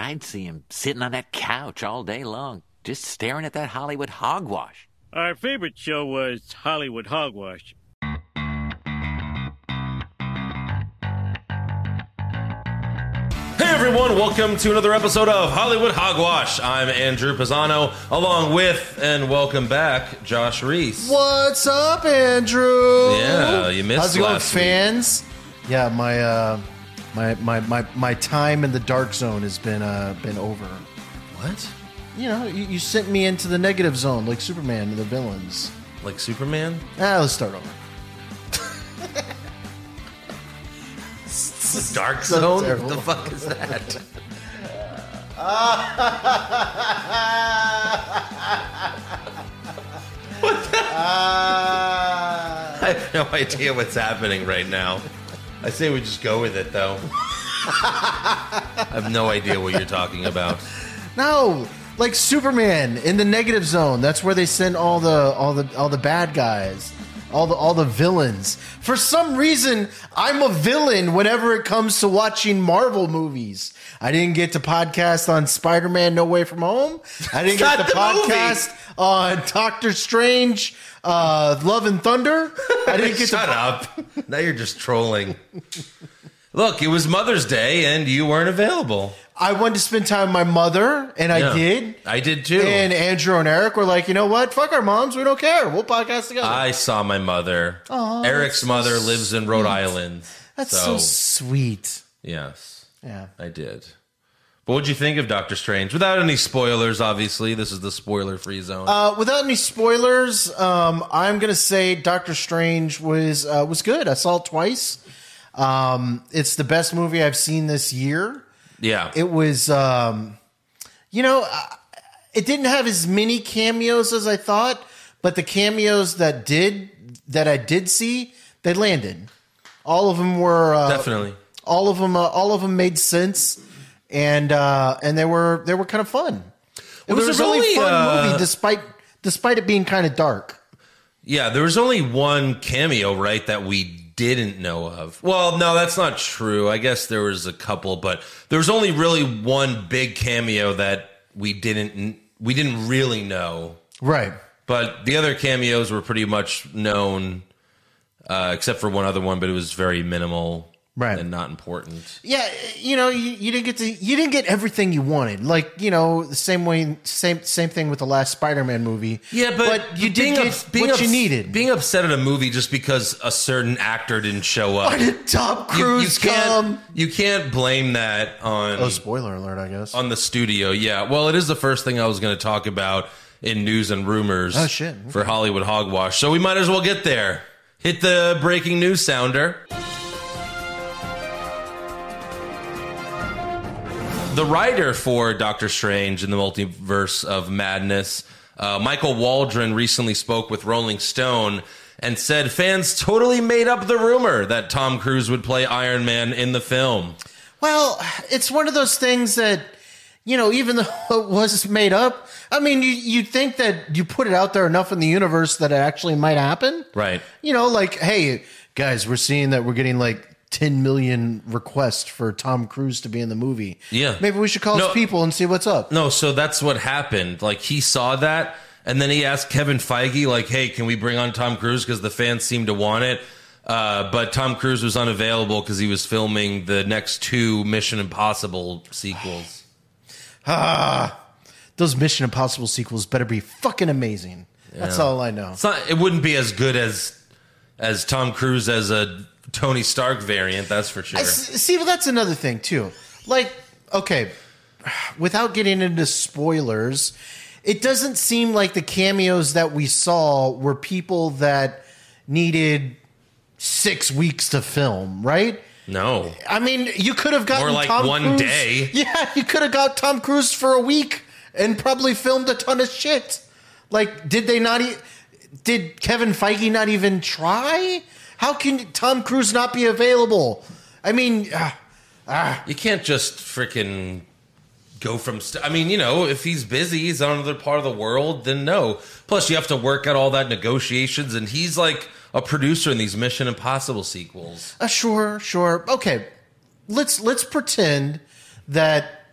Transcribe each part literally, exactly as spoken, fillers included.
I'd see him sitting on that couch all day long, just staring at that Hollywood hogwash. Our favorite show was Hollywood Hogwash. Hey everyone, welcome to another episode of Hollywood Hogwash. I'm Andrew Pisano, along with, and welcome back, Josh Reese. What's up, Andrew? Yeah, you missed How's it going, last week. fans? Yeah, my uh, my, my my my time in the dark zone has been uh, been over. What? You know, you, you sent me into the negative zone like Superman and the villains. Like Superman? Ah, let's start over. The Dark So Zone? terrible. What the fuck is that? What the? I have no idea what's happening right now. I say we just go with it, though. I have no idea what you're talking about. No, like Superman in the negative zone. That's where they send all the all the all the bad guys. All the all the villains. For some reason, I'm a villain whenever it comes to watching Marvel movies. I didn't get to podcast on Spider-Man No Way From Home. I didn't get to Not the podcast on Doctor Strange uh, Love and Thunder. I didn't get Shut to up. Now you're just trolling. Look, it was Mother's Day and you weren't available. I wanted to spend time with my mother, and I Yeah. did. I did too. And Andrew and Eric were like, you know what? Fuck our moms. We don't care. We'll podcast together. I saw my mother. Aw, Eric's that's so mother lives in Rhode sweet. Island. That's so sweet. Yes, Yeah. I did. But what'd you think of Doctor Strange? Without any spoilers, obviously. This is the spoiler-free zone. Uh, without any spoilers, um, I'm gonna say Doctor Strange was uh, was good. I saw it twice. Um, it's the best movie I've seen this year. yeah. It was, um, you know, uh, it didn't have as many cameos as I thought, but the cameos that did that I did see, they landed. All of them were uh, Definitely. All of them, uh, all of them made sense, and uh, and they were they were kind of fun. It Well, was a there's really only, fun uh, movie, despite despite it being kind of dark. Yeah, there was only one cameo, right, that we didn't know of. Well, no, that's not true. I guess there was a couple, but there was only really one big cameo that we didn't we didn't really know. Right. But the other cameos were pretty much known, uh, except for one other one, but it was very minimal, Right. and not important. Yeah, you know, you, you didn't get to you didn't get everything you wanted. Like, you know, the same way same same thing with the last Spider-Man movie. Yeah, but, you being did ups- get being what you ups- needed. Being upset at a movie just because a certain actor didn't show up. Why did Tom you, you Cruise can't come? you can't blame that on Oh, spoiler alert, I guess. on the studio. Yeah, well, it is the first thing I was going to talk about in news and rumors. Oh, shit. For Hollywood Hogwash, so we might as well get there. Hit the breaking news sounder. The writer for Doctor Strange in the Multiverse of Madness, uh, Michael Waldron, recently spoke with Rolling Stone and said fans totally made up the rumor that Tom Cruise would play Iron Man in the film. Well, it's one of those things that, you know, even though it was made up, I mean, you, you'd think that you put it out there enough in the universe that it actually might happen. Right. You know, like, hey, guys, we're seeing that we're getting like ten million requests for Tom Cruise to be in the movie. Yeah. Maybe we should call No. his people and see what's up. No, so that's what happened. Like, he saw that, and then he asked Kevin Feige, like, hey, can we bring on Tom Cruise? Because the fans seem to want it. Uh, but Tom Cruise was unavailable because he was filming the next two Mission Impossible sequels. Ah, those Mission Impossible sequels better be fucking amazing. That's Yeah. all I know. It's not, it wouldn't be as good as as Tom Cruise as a Tony Stark variant, that's for sure. I s- see, but that's another thing too. Like, okay, without getting into spoilers, it doesn't seem like the cameos that we saw were people that needed six weeks to film, right? No. I mean, you could have gotten More like Tom one Cruise- day. Yeah, you could have got Tom Cruise for a week and probably filmed a ton of shit. Like, did they not? E- did Kevin Feige not even try? How can Tom Cruise not be available? I mean, ah, ah. You can't just freaking go from... St- I mean, you know, if he's busy, he's on another part of the world, then no. Plus, you have to work out all that negotiations, and he's like a producer in these Mission Impossible sequels. Uh, sure, sure. Okay, let's let's pretend that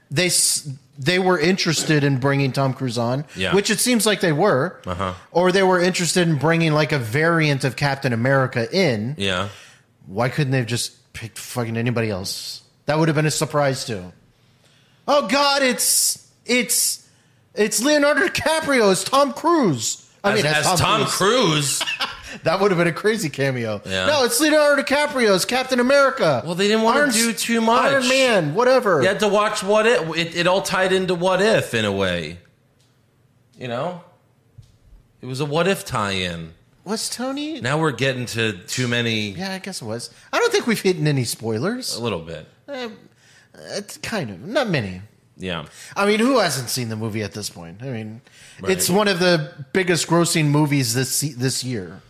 they s- they were interested in bringing Tom Cruise on, Yeah. which it seems like they were, Uh-huh. or they were interested in bringing like a variant of Captain America in. Yeah. Why couldn't they have just picked fucking anybody else? That would have been a surprise too. Oh God, it's it's it's Leonardo DiCaprio as Tom Cruise. I As, mean, as Tom, Cruise. That would have been a crazy cameo. Yeah. No, it's Leonardo DiCaprio as Captain America. Well, they didn't want Iron- to do too much. Iron Man, whatever. You had to watch What If. It, it all tied into What If in a way. You know? It was a What If tie-in. Was Tony? Now we're getting to too many... Yeah, I guess it was. I don't think we've hidden any spoilers. A little bit. Uh, it's kind of. Not many. Yeah. I mean, who hasn't seen the movie at this point? I mean, Right. it's one of the biggest grossing movies this se- this year.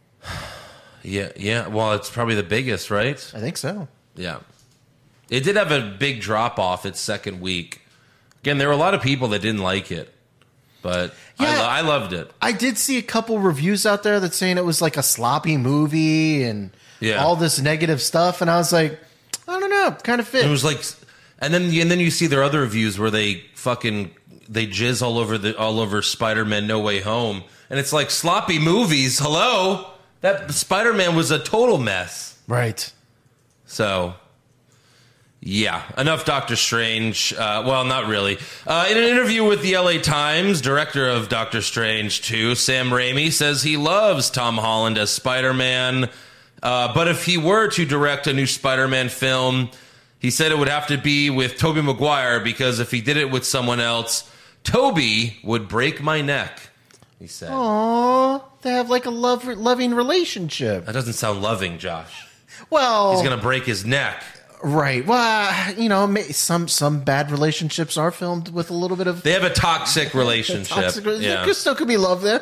Yeah, yeah. Well, it's probably the biggest, right? I think so. Yeah. It did have a big drop-off its second week. Again, there were a lot of people that didn't like it. But I, Yeah. lo- I loved it. I did see a couple reviews out there that saying it was like a sloppy movie and Yeah. all this negative stuff, and I was like, I don't know, kind of fit. It was like... And then and then you see their other reviews where they fucking... They jizz all over the all over Spider-Man No Way Home. And it's like sloppy movies. Hello? That Spider-Man was a total mess. Right. So, yeah, enough Doctor Strange. Uh, well, not really. Uh, in an interview with the L A Times, director of Doctor Strange two, Sam Raimi, says he loves Tom Holland as Spider-Man. Uh, but if he were to direct a new Spider-Man film, he said it would have to be with Tobey Maguire, because if he did it with someone else, Tobey would break my neck, he said. Aw, they have like a love loving relationship. That doesn't sound loving, Josh. Well, He's going to break his neck. right. Well, you know, may- some some bad relationships are filmed with a little bit of They have a toxic relationship. toxic. Yeah. There still could be love there.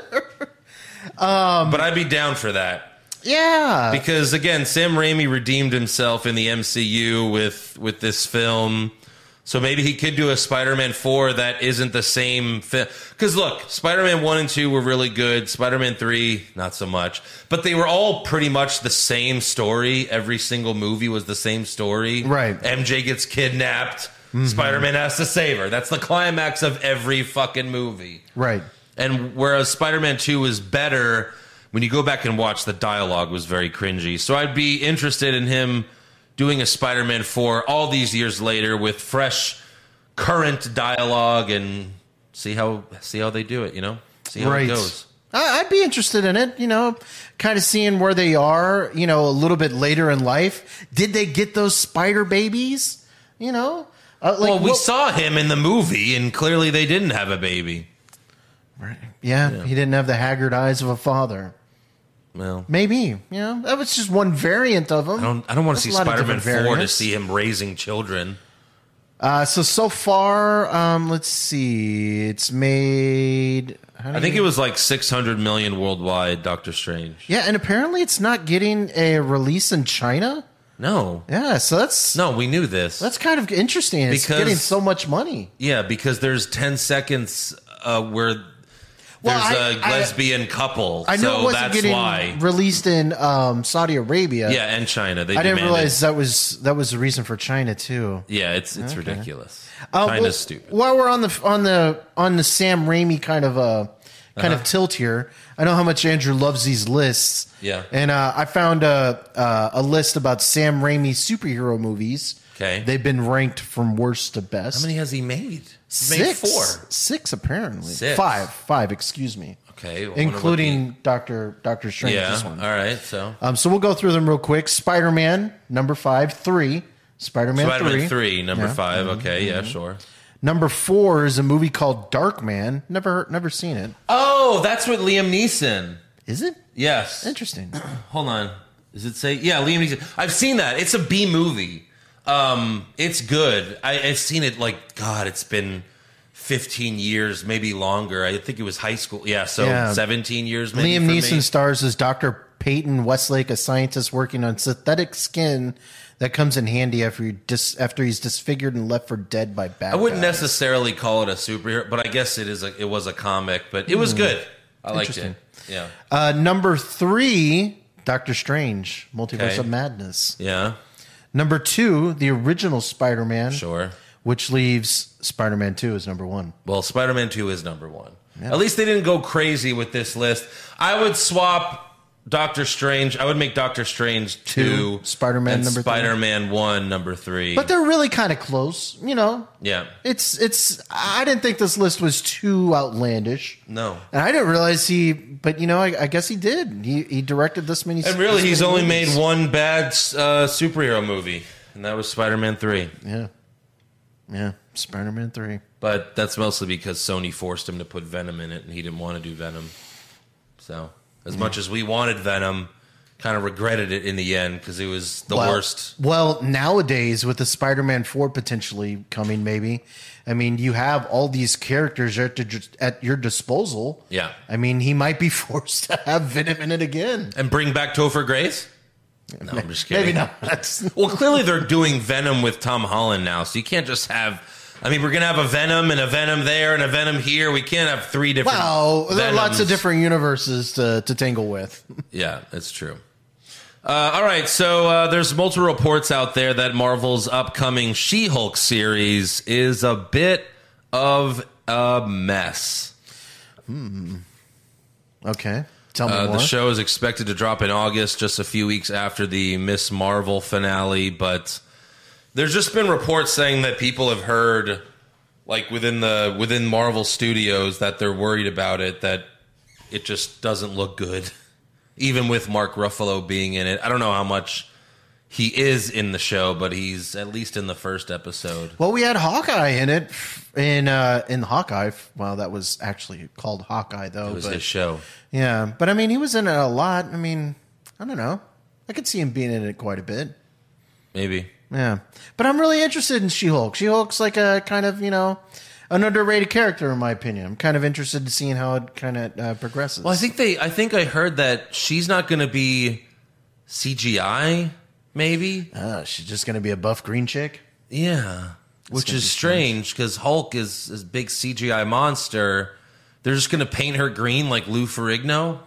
But I'd be down for that. Yeah. Because again, Sam Raimi redeemed himself in the M C U with with this film. So maybe he could do a Spider-Man four that isn't the same film. Because look, Spider-Man one and two were really good. Spider-Man three, not so much. But they were all pretty much the same story. Every single movie was the same story. Right. M J gets kidnapped. Spider-Man has to save her. That's the climax of every fucking movie. Right. And whereas Spider-Man two is better, when you go back and watch, the dialogue was very cringy. So I'd be interested in him doing a Spider-Man four all these years later with fresh, current dialogue, and see how see how they do it, you know? See how Right. it goes. I- I'd be interested in it, you know, kind of seeing where they are, you know, a little bit later in life. Did they get those spider babies? You know? Uh, like, Well, we what- saw him in the movie, and clearly they didn't have a baby. Yeah, he didn't have the haggard eyes of a father. Well, Maybe, you know, that was just one variant of him. I don't, I don't want to see There's a lot of Spider-Man different four to variants. see him raising children. Uh, so so far, um, let's see, it's made. How do I think you- it was like six hundred million worldwide, Doctor Strange. Yeah, and apparently it's not getting a release in China. No. Yeah, so that's No, we knew this. that's kind of interesting. It's Because- getting so much money. Yeah, because there's ten seconds uh, where Well, there's I- a I- lesbian couple. I know so it wasn't that's getting why. released in um, Saudi Arabia. Yeah, and China. They I didn't demanded- realize that was that was the reason for China too. Yeah, it's it's ridiculous. Uh, China's well, stupid. While we're on the on the on the Sam Raimi kind of uh kind Uh-huh. of tilt here, I know how much Andrew loves these lists. Yeah. and uh, I found a uh, a list about Sam Raimi superhero movies. Okay. they've been ranked from worst to best. How many has he made? He's made Six, four. six apparently. Six. Five, five. Excuse me. Okay, I wonder what including Doctor Doctor the- Strange. yeah. This one. All right. So Um, so we'll go through them real quick. Spider-Man, number five. Three. Spider-Man, Spider-Man three. three, number Yeah. Mm-hmm. five. Okay, yeah, sure. Number four is a movie called Darkman. Never never seen it. Oh, that's with Liam Neeson. Is it? Yes. Interesting. Hold on. Does it say? Yeah, Liam Neeson. I've seen that. It's a B movie. Um, it's good. I, I've seen it like, God, it's been fifteen years, maybe longer. I think it was high school. Yeah, so Yeah. seventeen years maybe. Liam for Neeson me. stars as Doctor Peyton Westlake, a scientist working on synthetic skin that comes in handy after you dis- after he's disfigured and left for dead by bad I wouldn't guys. necessarily call it a superhero, but I guess it is. A, it was a comic, but it was good. I liked it. Hmm. Interesting. Yeah, Uh, number three, Doctor Strange, Multiverse Okay. of Madness. yeah, Number two, the original Spider-Man. sure. which leaves Spider-Man two as number one. Well, Spider-Man two is number one. Yeah. At least they didn't go crazy with this list. I would swap Doctor Strange. I would make Doctor Strange two, two Spider-Man number Spider-Man three. one number three. But they're really kind of close, you know. Yeah, it's it's. I didn't think this list was too outlandish. No, and I didn't realize he. But you know, I, I guess he did. He he directed this many. And really, he's only movies. made one bad uh, superhero movie, and that was Spider-Man three. Yeah, yeah, Spider-Man three. But that's mostly because Sony forced him to put Venom in it, and he didn't want to do Venom. So. As yeah. much as we wanted Venom, kind of regretted it in the end because it was the well, worst. Well, nowadays with the Spider-Man four potentially coming, maybe, I mean, you have all these characters at, the, at your disposal. Yeah. I mean, he might be forced to have Venom in it again. And bring back Topher Grace? No, I'm just kidding. Maybe not. Well, clearly they're doing Venom with Tom Holland now, so you can't just have... I mean, we're going to have a Venom and a Venom there and a Venom here. We can't have three different Well, there are Venoms. lots of different universes to, to tangle with. Yeah, that's true. Uh, all right, so uh, there's multiple reports out there that Marvel's upcoming She-Hulk series is a bit of a mess. Hmm. Okay. Tell me uh, more. The show is expected to drop in August, just a few weeks after the Miss Marvel finale, but... There's just been reports saying that people have heard, like within the within Marvel Studios, that they're worried about it, that it just doesn't look good, even with Mark Ruffalo being in it. I don't know how much he is in the show, but he's at least in the first episode. Well, we had Hawkeye in it, in uh, in Hawkeye. Well, that was actually called Hawkeye, though. It was but, his show. Yeah, but I mean, he was in it a lot. I mean, I don't know. I could see him being in it quite a bit. Maybe. Yeah, but I'm really interested in She-Hulk. She-Hulk's like a kind of, you know, an underrated character in my opinion. I'm kind of interested in seeing how it kind of uh, progresses. Well, I think they. I think I heard that she's not going to be C G I. Maybe. Uh, she's just going to be a buff green chick. Yeah, which is strange because Hulk is is a big C G I monster. They're just going to paint her green like Lou Ferrigno.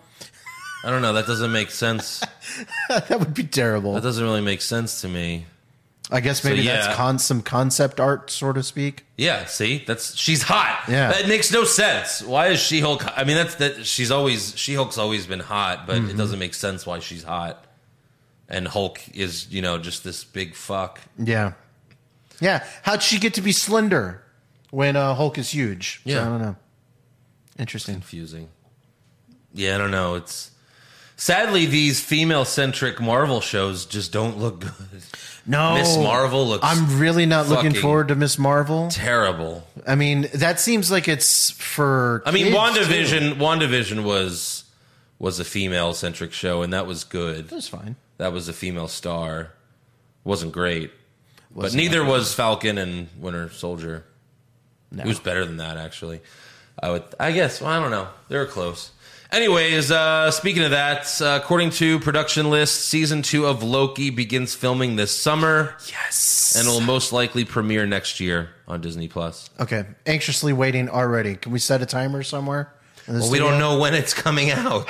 I don't know. That doesn't make sense. That would be terrible. That doesn't really make sense to me. I guess maybe so, yeah. that's con- some concept art, so to speak. Yeah, see, that's she's hot. Yeah, that makes no sense. Why is She-Hulk? I mean, that's that. She's always She-Hulk's always been hot, but mm-hmm. it doesn't make sense why she's hot. And Hulk is, you know, just this big fuck. Yeah, yeah. How'd she get to be slender when uh, Hulk is huge? Yeah, so, I don't know. Interesting, confusing. Yeah, I don't know. It's sadly these female-centric Marvel shows just don't look good. No, Miss Marvel looks. I'm really not looking forward to Miss Marvel. Terrible. I mean, that seems like it's for. I mean, kids WandaVision. too. WandaVision was was a female centric show, and that was good. It was fine. That was a female star. Wasn't great, Wasn't but neither was Falcon and Winter Soldier. No. It was better than that, actually. I would. I guess. Well, I don't know. They were close. Anyways, uh, speaking of that, uh, according to production lists, season two of Loki begins filming this summer. Yes. And it'll most likely premiere next year on Disney Plus. Okay. Anxiously waiting already. Can we set a timer somewhere? Well, we don't know when it's coming out.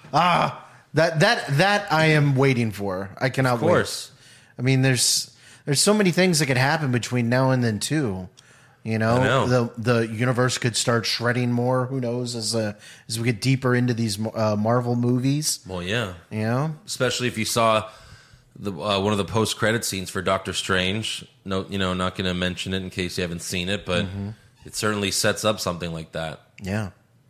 ah, that that that I am waiting for. I cannot wait. Of course. Wait. I mean, there's there's so many things that could happen between now and then too. You know, know. the the universe could start shredding more. Who knows? As uh, as we get deeper into these uh, Marvel movies. Well, yeah. You know, especially if you saw the uh, one of the post credit scenes for Doctor Strange. No, you know, not going to mention it in case you haven't seen it, but mm-hmm. it certainly sets up something like that. Yeah.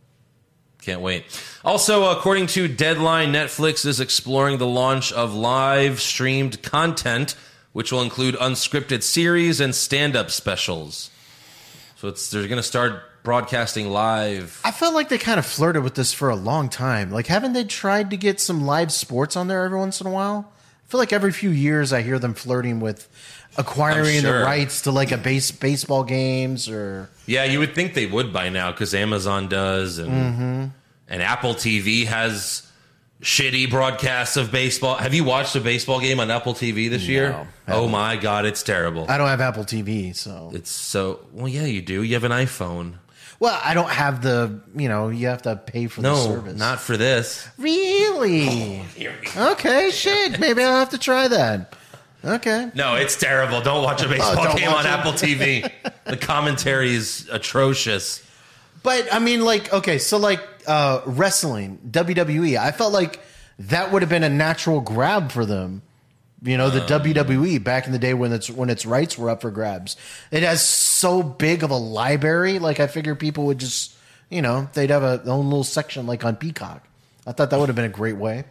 Can't wait. Also, according to Deadline, Netflix is exploring the launch of live streamed content, which will include unscripted series and stand-up specials. So it's they're going to start broadcasting live. I felt like they kind of flirted with this for a long time. Like, haven't they tried to get some live sports on there every once in a while? I feel like every few years I hear them flirting with acquiring sure. the rights to like a base baseball games or. Yeah, you would think they would by now because Amazon does, and mm-hmm. and Apple T V has shitty broadcasts of baseball. Have you watched a baseball game on Apple T V this No, year? Oh my God, it's terrible. I don't have Apple T V, so it's so well. Yeah, you do. You have an iPhone. Well, I don't have the. You know, you have to pay for no, the service. not for this. Really? Oh, here we go. Okay, shit. Maybe I'll have to try that. Okay. No, it's terrible. Don't watch a baseball Oh, don't game watch on it. Apple T V. The commentary is atrocious. But I mean, like, okay, so like uh, wrestling, W W E, I felt like that would have been a natural grab for them. You know, the Um, W W E back in the day when its when its rights were up for grabs. It has so big of a library. Like, I figured people would just, you know, they'd have a own little section like on Peacock. I thought that would have been a great way.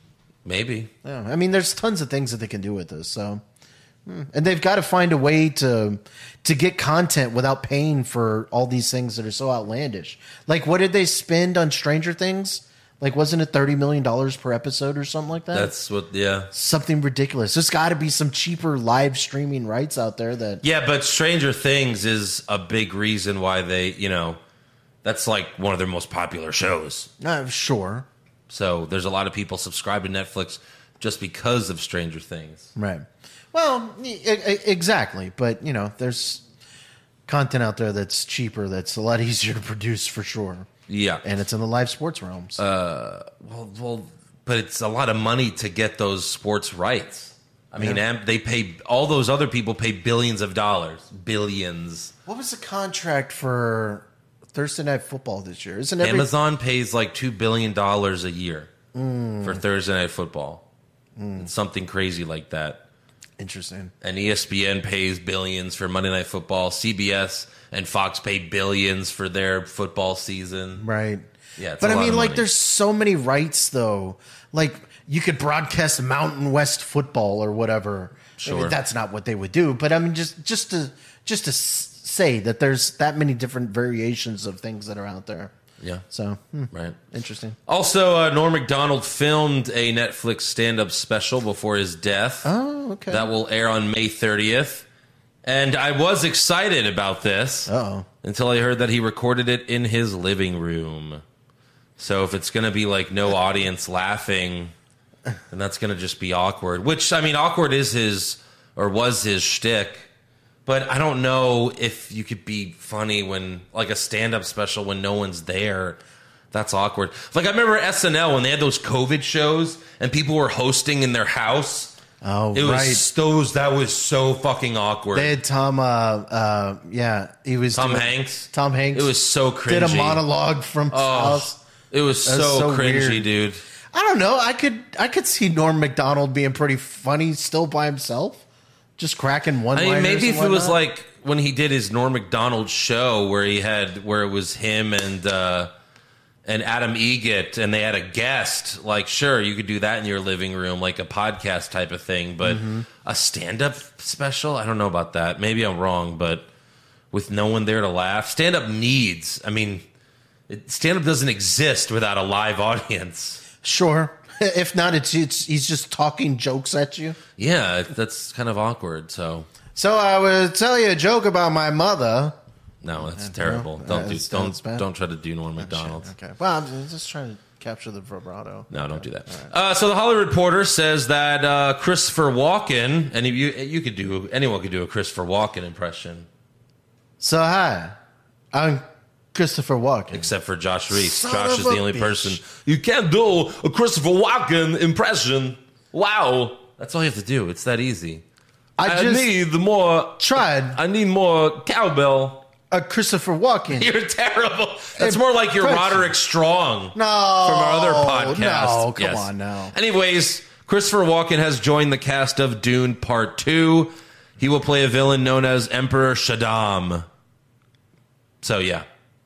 Maybe. Yeah, I mean, there's tons of things that they can do with this. So, hmm. and they've got to find a way to to get content without paying for all these things that are so outlandish. Like, what did they spend on Stranger Things? Like, wasn't it thirty million dollars per episode or something like that? That's what, yeah. Something ridiculous. There's got to be some cheaper live streaming rights out there that. Yeah, but Stranger Things is a big reason why they, you know, that's like one of their most popular shows. Uh, sure. So there's a lot of people subscribe to Netflix just because of Stranger Things. Right. Well, e- e- exactly. But, you know, there's content out there that's cheaper, that's a lot easier to produce for sure. Yeah. And it's in the live sports realms. Uh, well, well, but it's a lot of money to get those sports rights. I mean, Yeah. am they pay, all those other people pay billions of dollars. Billions. What was the contract for Thursday Night Football this year? Isn't every Amazon pays like two billion dollars a year for Thursday Night Football. It's something crazy like that. interesting? And E S P N pays billions for Monday Night Football. C B S and Fox pay billions for their football season. Right. Yeah, it's but a I lot mean, of like, money. there's so many rights though. Like, you could broadcast Mountain West football or whatever. I Sure. mean, that's not what they would do. But I mean, just just to just to s- say that there's that many different variations of things that are out there. Yeah. So hmm, Right. interesting. Also, uh, Norm Macdonald filmed a Netflix stand-up special before his death. Oh, okay. That will air on May thirtieth. And I was excited about this Uh-oh. until I heard that he recorded it in his living room. So if it's going to be like no audience laughing, then that's going to just be awkward. Which, I mean, awkward is his, or was his shtick. But I don't know if you could be funny when, like, a stand-up special when no one's there. That's awkward. Like, I remember S N L when they had those COVID shows and people were hosting in their house. Oh, It was right. those. That was so fucking awkward. They had Tom. Uh, uh, yeah, he was Tom doing- Hanks. Tom Hanks. It was so cringy. did a monologue from his Oh, house. it was That's so, so cringy, weird. dude. I don't know. I could I could see Norm Macdonald being pretty funny still by himself, just cracking one. I mean, maybe if it was like when he did his Norm Macdonald show where he had where it was him and uh, and Adam Egget and they had a guest. Like, sure, you could do that in your living room, like a podcast type of thing. But Mm-hmm. a stand-up special, I don't know about that. Maybe I'm wrong, but with no one there to laugh, stand-up needs. I mean, it, stand-up doesn't exist without a live audience. sure. If not, it's, it's he's just talking jokes at you. Yeah, that's kind of awkward. So So I will tell you a joke about my mother. no, that's terrible. no, Don't uh, do it's- don't it's bad. don't try to do Norm Macdonald. Okay. Well, I'm just trying to capture the vibrato. No, don't do that. Uh, so the Hollywood Reporter says that uh, Christopher Walken, and you you could do anyone could do a Christopher Walken impression, So hi, I'm Christopher Walken. except for Josh Reese. Son Josh of is a the only bitch. person you can't do a Christopher Walken impression. Wow, that's all you have to do. It's that easy. I I, just need the more. tried I need more cowbell. a Christopher Walken. You're terrible. That's more like your Impression. Roderick Strong. No, From our other podcast. No, come Yes. on now. Anyways, Christopher Walken has joined the cast of Dune Part two. He will play a villain known as Emperor Shaddam. So, yeah.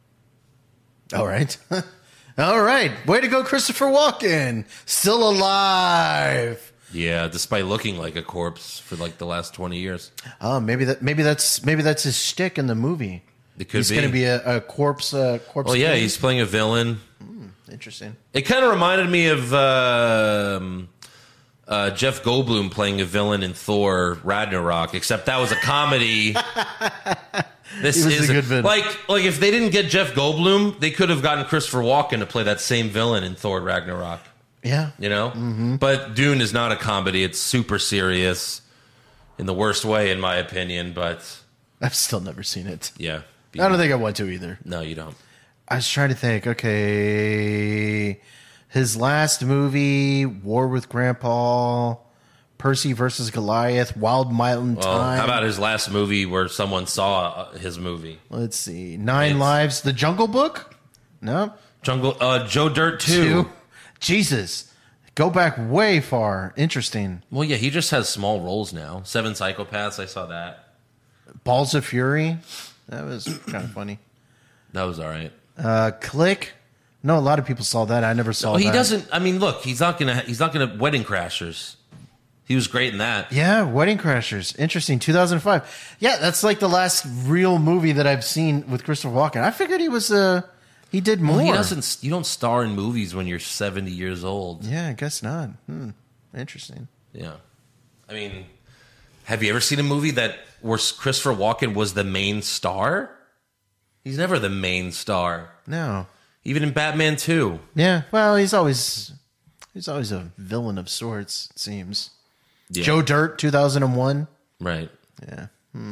All right. All right. Way to go, Christopher Walken. Still alive. Yeah, despite looking like a corpse for like the last twenty years. Oh, maybe that maybe that's maybe that's his shtick in the movie. It could he's be. going to be a, a corpse. Uh, corpse. Well, yeah, king? he's playing a villain. interesting. It kind of reminded me of um, uh, Jeff Goldblum playing a villain in Thor Ragnarok, except that was a comedy. This He was is a good villain. like like if they didn't get Jeff Goldblum, they could have gotten Christopher Walken to play that same villain in Thor Ragnarok. Yeah. You know, mm-hmm. But Dune is not a comedy; it's super serious in the worst way, in my opinion. But I've still never seen it. yeah, I don't think I want to either. No, you don't. I was trying to think. Okay, his last movie, War with Grandpa, Percy versus Goliath, Wild Mountain Well, Time. how about his last movie where someone saw uh, his movie? Let's see, Nine It's- Lives, The Jungle Book. No, Jungle, uh, Joe Dirt two. two. Jesus, go back way far. Interesting. Well, yeah, he just has small roles now. Seven Psychopaths, I saw that. Balls of Fury. That was kind of funny. That was all right. Uh, Click. No, a lot of people saw that. I never saw Well, he that. doesn't. I mean, look, he's not gonna. He's not gonna. Wedding Crashers. He was great in that. Yeah, Wedding Crashers. Interesting. two thousand five. Yeah, that's like the last real movie that I've seen with Christopher Walken. I figured he was, uh, he did more. Well, he doesn't. You don't star in movies when you're seventy years old. Yeah, I guess not. Hmm. Interesting. Yeah. I mean, have you ever seen a movie that where Christopher Walken was the main star? He's never the main star. No. Even in Batman two. Yeah, well, he's always, he's always a villain of sorts, it seems. Yeah. Joe Dirt, two thousand one. Right. Yeah.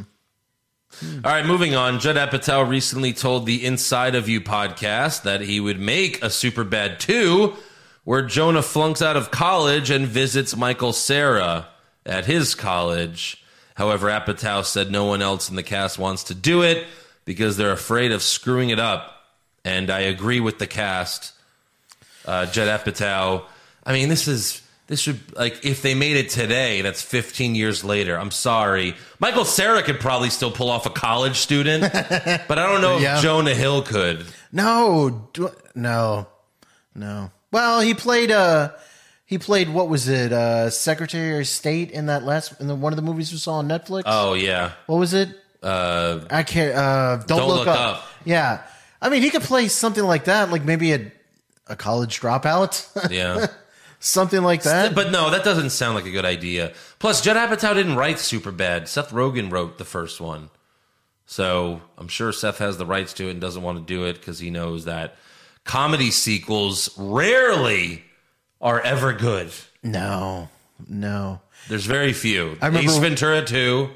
All right, moving on. Judd Apatow recently told the Inside of You podcast that he would make a Superbad two where Jonah flunks out of college and visits Michael Cera at his college. However, Apatow said no one else in the cast wants to do it because they're afraid of screwing it up. And I agree with the cast. Uh, Judd Apatow. I mean, this is... This should, like, if they made it today, that's fifteen years later. I'm sorry. Michael Cera could probably still pull off a college student, but I don't know if Yeah. Jonah Hill could. No, do, no, no. Well, he played, uh, he played, what was it, uh, Secretary of State in that last, in the, one of the movies we saw on Netflix? Oh, yeah. What was it? Uh, I can't, uh, Don't, Don't look, Look up. Up. Yeah. I mean, he could play something like that, like maybe a, a college dropout. yeah. Something like that. But no, that doesn't sound like a good idea. Plus, Judd Apatow didn't write Superbad. Seth Rogen wrote the first one. So I'm sure Seth has the rights to it and doesn't want to do it because he knows that comedy sequels rarely are ever good. No, no. There's very few. I remember- Ace Ventura two,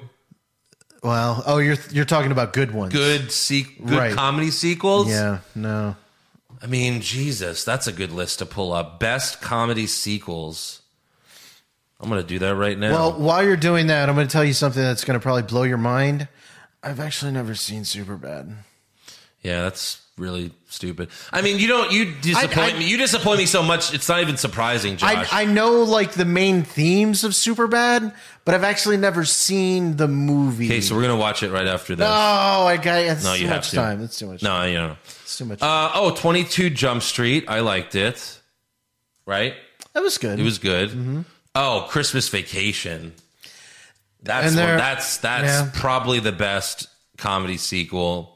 Well, oh, you're you're talking about good ones. good se- good Right. comedy sequels. Yeah, no. I mean, Jesus, that's a good list to pull up. Best comedy sequels. I'm going to do that right now. Well, while you're doing that, I'm going to tell you something that's going to probably blow your mind. I've actually never seen Superbad. yeah, that's really stupid. I mean, you don't you disappoint I- I- me. You disappoint me so much. It's not even surprising, Josh. I, I know like the main themes of Superbad, but I've actually never seen the movie. okay, so we're going to watch it right after this. No, I got it's No, too you have much to. time. It's too much. No, you know. It's too much. Uh, oh, twenty-two Jump Street. I liked it. Right? that was good. It was good. Oh, Christmas Vacation. That's And one, there- that's that's yeah. probably the best comedy sequel.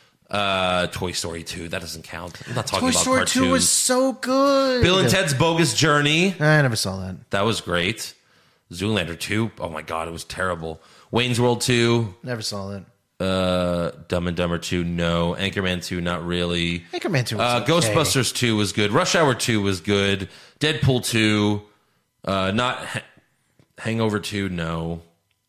Uh, Toy Story two. That doesn't count. I'm not talking Toy about Story cartoons. two was so good. Bill and Ted's Bogus Journey. I never saw that. That was great. Zoolander two. Oh my god, it was terrible. Wayne's World two. Never saw that. Uh, Dumb and Dumber two. No. Anchorman two. Not really. Anchorman two was Uh, okay. Ghostbusters two was good. Rush Hour two was good. Deadpool two. Uh, not ha- Hangover two. No.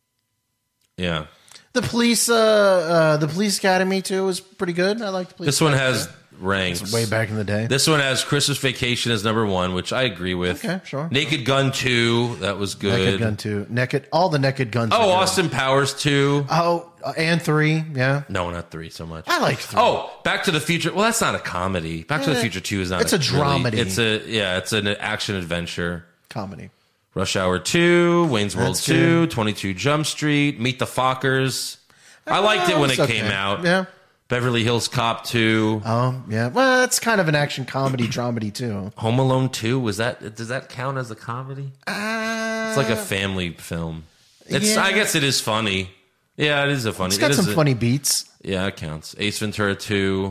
Yeah. The police, uh, uh, the Police Academy too was pretty good. I liked the police. This one Academy. has ranks. way back in the day. This one has Christmas Vacation as number one, which I agree with. Okay, sure. Naked Gun two. That was good. Naked Gun two, Naked, all the Naked Guns. are Oh, good. Austin Powers two. Oh, uh, and three, yeah. No, not three so much. I like three. Oh, Back to the Future. Well, that's not a comedy. Back to the Eh, Future two is not. it's a really- dramedy. It's a yeah. It's an action adventure. Comedy. Rush Hour two, Wayne's World That's two, good. twenty-two Jump Street, Meet the Fockers. I liked it when it It's came okay. out. Yeah. Beverly Hills Cop two, Oh, yeah. Well, that's kind of an action comedy dramedy too. Home Alone two. Was that does that count as a comedy? Uh, It's like a family film. It's yeah. I guess it is funny. Yeah, it is a funny. It's got it is some a- funny beats. Yeah, it counts. Ace Ventura two.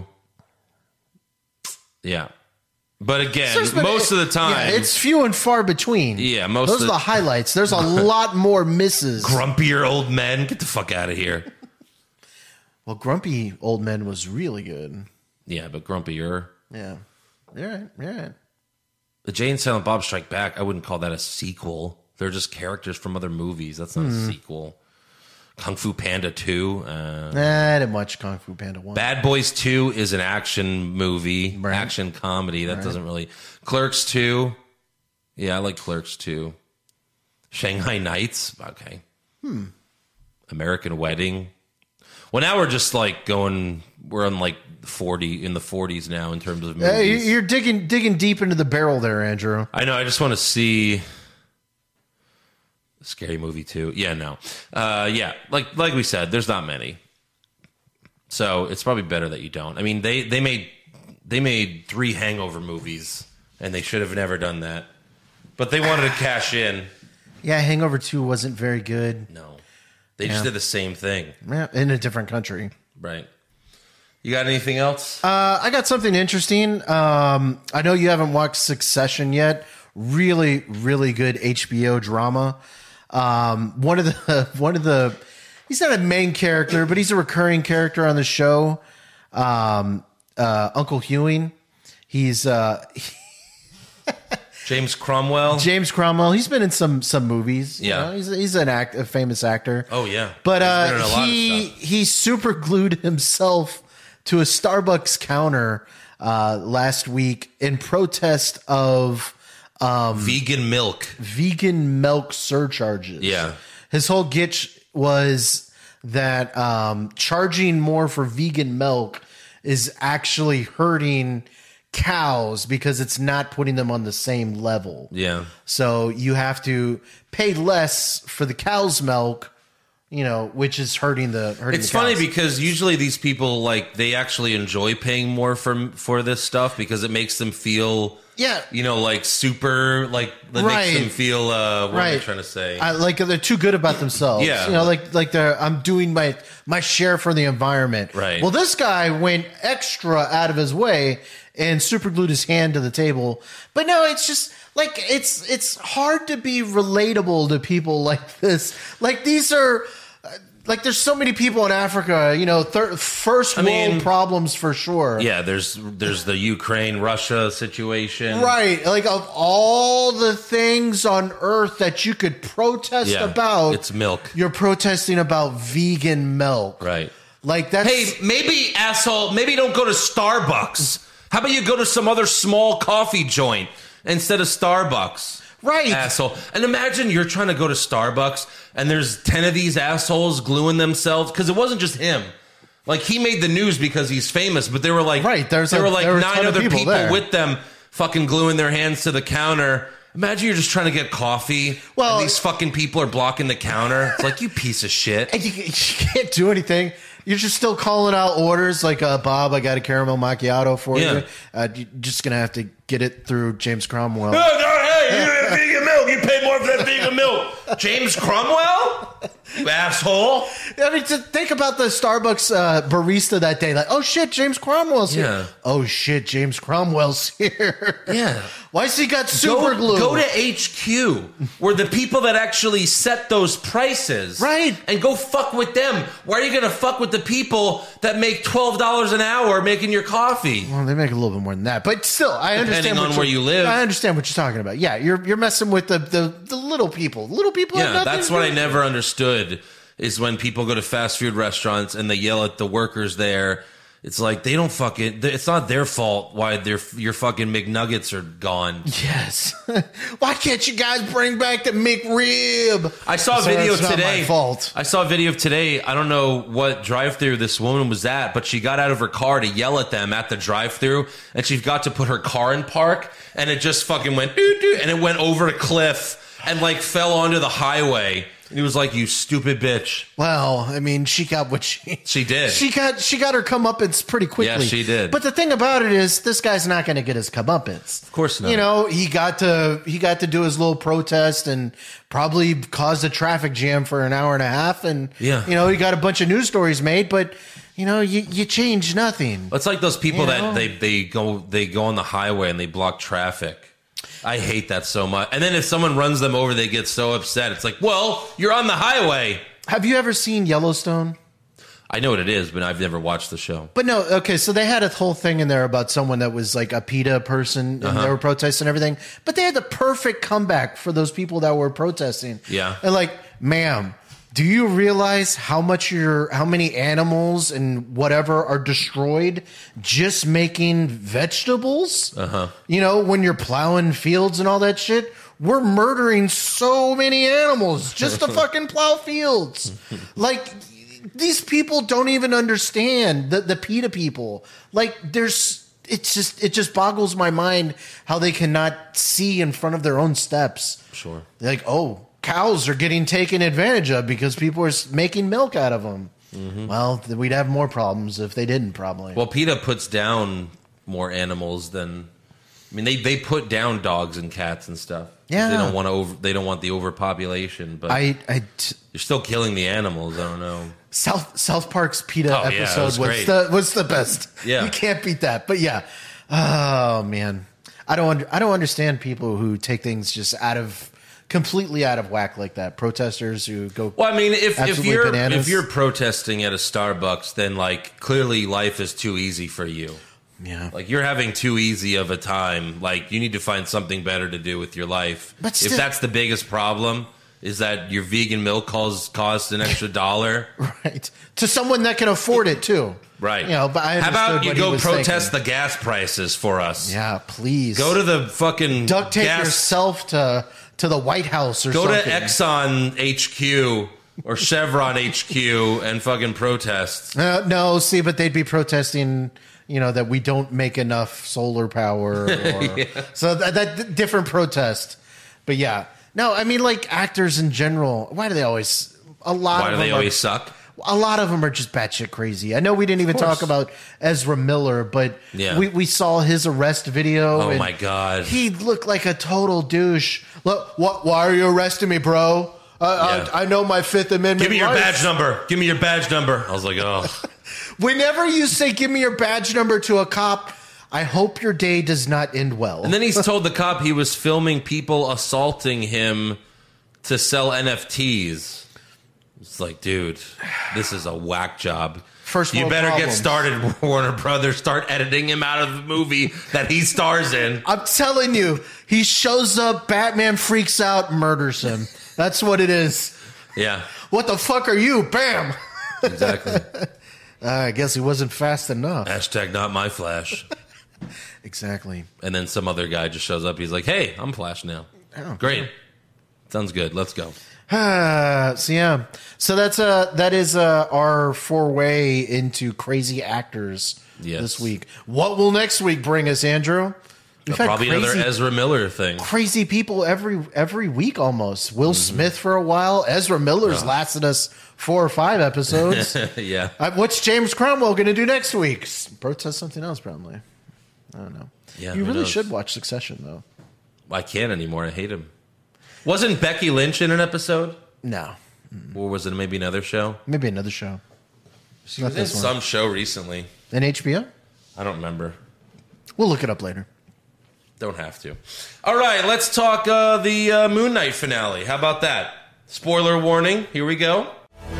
Yeah. But again, There's been- most of the time, yeah, it's few and far between. Yeah, most Those of are the- the highlights. There's a lot more misses. grumpier old men. Get the fuck out of here. Well, Grumpy Old Men was really good. Yeah, but grumpier. Yeah. You're right. You're right. The Jay and Silent Bob Strike Back, I wouldn't call that a sequel. They're just characters from other movies. That's not Hmm. a sequel. Kung Fu Panda two. Uh, Nah, I didn't watch Kung Fu Panda one. Bad Boys two is an action movie, Right. action comedy. That doesn't really. Clerks two. Yeah, I like Clerks two. Shanghai Nights. Okay. Hmm. American Wedding. Well, now we're just like going. We're on like forty in the forties now in terms of movies. Hey, you're digging digging deep into the barrel there, Andrew. I know. I just want to see Scary Movie two. Yeah, no. Uh, yeah, like like we said, there's not many, so it's probably better that you don't. I mean, they they made they made three Hangover movies, and they should have never done that, but they wanted to cash in. Yeah, Hangover two wasn't very good. No, they just Yeah. did the same thing, Yeah, in a different country. right? You got anything else? Uh, I got something interesting. Um, I know you haven't watched Succession yet. Really, really good H B O drama. Um, one of the one of the he's not a main character, but he's a recurring character on the show. Um, uh, Uncle Hewing. He's uh, James Cromwell. James Cromwell. He's been in some some movies. you Yeah. know, he's he's an act a famous actor. Oh yeah, But He's been in uh, a lot of he stuff. he super glued himself to a Starbucks counter uh, last week in protest of um, vegan milk. vegan milk surcharges. Yeah. His whole gitch was that um, charging more for vegan milk is actually hurting cows because it's not putting them on the same level. Yeah. So you have to pay less for the cow's milk, you know, which is hurting the hurting It's the funny cows. because usually these people like they actually enjoy paying more for for this stuff because it makes them feel Yeah. you know like super like it Right. makes them feel uh what am I Right. trying to say I, like they're too good about themselves. Yeah. You know, like like they're I'm doing my my share for the environment. Right. Well, this guy went extra out of his way and super glued his hand to the table. But no, it's just like it's it's hard to be relatable to people like this. Like these are like there's so many people in Africa, you know, thir- first I world mean- problems for sure. yeah there's there's the Ukraine Russia situation Right. Like of all the things on earth that you could protest Yeah. about, It's milk. You're protesting about vegan milk. right Like that's hey maybe asshole maybe don't go to Starbucks. How about you go to some other small coffee joint instead of Starbucks? Right. Asshole. And imagine you're trying to go to Starbucks and there's ten of these assholes gluing themselves because it wasn't just him. Like he made the news because he's famous, but there were like Right, there's there a- were like there were a nine ton of other people people, there. with them fucking gluing their hands to the counter. Imagine you're just trying to get coffee. Well- and these fucking people are blocking the counter. It's like you piece of shit. and you, you can't do anything. You're just still calling out orders like, uh, Bob, I got a caramel macchiato for Yeah. you. Uh, you're just going to have to get it through James Cromwell. Oh, no, hey, you have vegan milk. You pay more for that vegan milk. James Cromwell? You asshole. I mean, to think about the Starbucks uh, barista that day. Like, oh, shit, James Cromwell's here. Yeah. Oh, shit, James Cromwell's here. Yeah. Why's he got super Go, glue? go to H Q, where the people that actually set those prices, Right. and go fuck with them. Why are you gonna fuck with the people that make twelve dollars an hour making your coffee? Well, they make a little bit more than that, but still, I Depending understand what on where you're- you live. I understand what you're talking about. Yeah, you're you're messing with the the, the little people. Little people. have Yeah, nothing that's to what do I with never understood is when people go to fast food restaurants and they yell at the workers there. It's like they don't fucking. It's not their fault why their your fucking McNuggets are gone. it. Yes. Why can't you guys bring back the McRib? I saw a Sorry, video it's not today. my fault. I saw a video of today. I don't know what drive-through this woman was at, but she got out of her car to yell at them at the drive-through, and she got to put her car in park, and it just fucking went doo doo, and it went over a cliff and like fell onto the highway. And he was like, "You stupid bitch." Well, I mean, she got what she She did. She got she got her comeuppance pretty quickly. Yeah, she did. But the thing about it is, this guy's not going to get his comeuppance. Of course not. You know, he got to he got to do his little protest and probably caused a traffic jam for an hour and a half. And Yeah. you know, he got a bunch of news stories made, but you know, you you change nothing. It's like those people You that know? they they go they go on the highway and they block traffic. I hate that so much. And then if someone runs them over, they get so upset. It's like, well, you're on the highway. Have you ever seen Yellowstone? I know what it is, but I've never watched the show. But no, okay, so they had a whole thing in there about someone that was like a PETA person and Uh-huh. they were protesting and everything. But they had the perfect comeback for those people that were protesting. Yeah. And like, ma'am, do you realize how much your how many animals and whatever are destroyed just making vegetables? Uh-huh. You know, when you're plowing fields and all that shit? we're murdering so many animals just to fucking plow fields. Like, these people don't even understand the, the PETA people. Like, there's, it's just, it just boggles my mind how they cannot see in front of their own steps. Sure. They're like, oh, cows are getting taken advantage of because people are making milk out of them. Mm-hmm. Well, we'd have more problems if they didn't, probably. Well, PETA puts down more animals than, I mean, they, they put down dogs and cats and stuff. Yeah, they don't want to over, they don't want the overpopulation, but I, I t- you're still killing the animals. I don't know. South South Park's PETA Oh, yeah, episode was was, great. the was the best. Yeah. You can't beat that. But yeah, oh man, I don't under, I don't understand people who take things just out of completely out of whack like that. Protesters who go. Well, I mean, if, if absolutely you're bananas. if you're protesting at a Starbucks, then like clearly life is too easy for you. Yeah, Like you're having too easy of a time. Like you need to find something better to do with your life. But if still- that's the biggest problem, is that your vegan milk costs cost an extra dollar. right. To someone that can afford it too. Right. You know, but I How about understood you what he go was protest thinking. the gas prices for us? Yeah, please Go to the fucking duct tape gas. yourself to to the White House or Go something. to Exxon H Q or Chevron H Q and fucking protest. Uh, no, see, but they'd be protesting, you know, that we don't make enough solar power. Or, Yeah. So that, that different protest. But yeah, no, I mean, like actors in general. Why do they always? A lot Why of do them they are, always suck? A lot of them are just batshit crazy. I know we didn't even course. talk about Ezra Miller, but Yeah. we, we saw his arrest video. Oh and my God. he looked like a total douche. Look, what? Why are you arresting me, bro? Uh, Yeah. I, I know my Fifth Amendment. Give me your rights. badge number. Give me your badge number. I was like, oh. Whenever you say "give me your badge number" to a cop, I hope your day does not end well. And then he's told the cop he was filming people assaulting him to sell N F Ts. It's like, dude, this is a whack job. First you world better problems. get started, Warner Brothers. Start editing him out of the movie that he stars in. I'm telling you, he shows up, Batman freaks out, murders him. That's what it is. Yeah, What the fuck are you? Bam! exactly. Uh, I guess he wasn't fast enough. Hashtag not my Flash. Exactly. And then some other guy just shows up. He's like, hey, I'm Flash now. Oh, Great. Sounds good. Let's go. Ah, so yeah, so that's uh that is uh our foray into crazy actors Yes. this week. What will next week bring us, Andrew? We've had Probably another crazy- Ezra Miller thing. crazy people every every week almost. Will Smith for a while. Ezra Miller's lasted us four or five episodes. Yeah. uh, what's James Cromwell going to do next week? S- Protest something else, probably. I don't know. Yeah, you who really knows? should watch Succession, though. I can't anymore. I hate him. Wasn't Becky Lynch in an episode? No, Or was it maybe another show? maybe another show. She Not was in this one. some show recently. An H B O. I don't remember. We'll look it up later. Don't have to. All right, let's talk uh, the uh, Moon Knight finale. How about that? Spoiler warning. Here we go.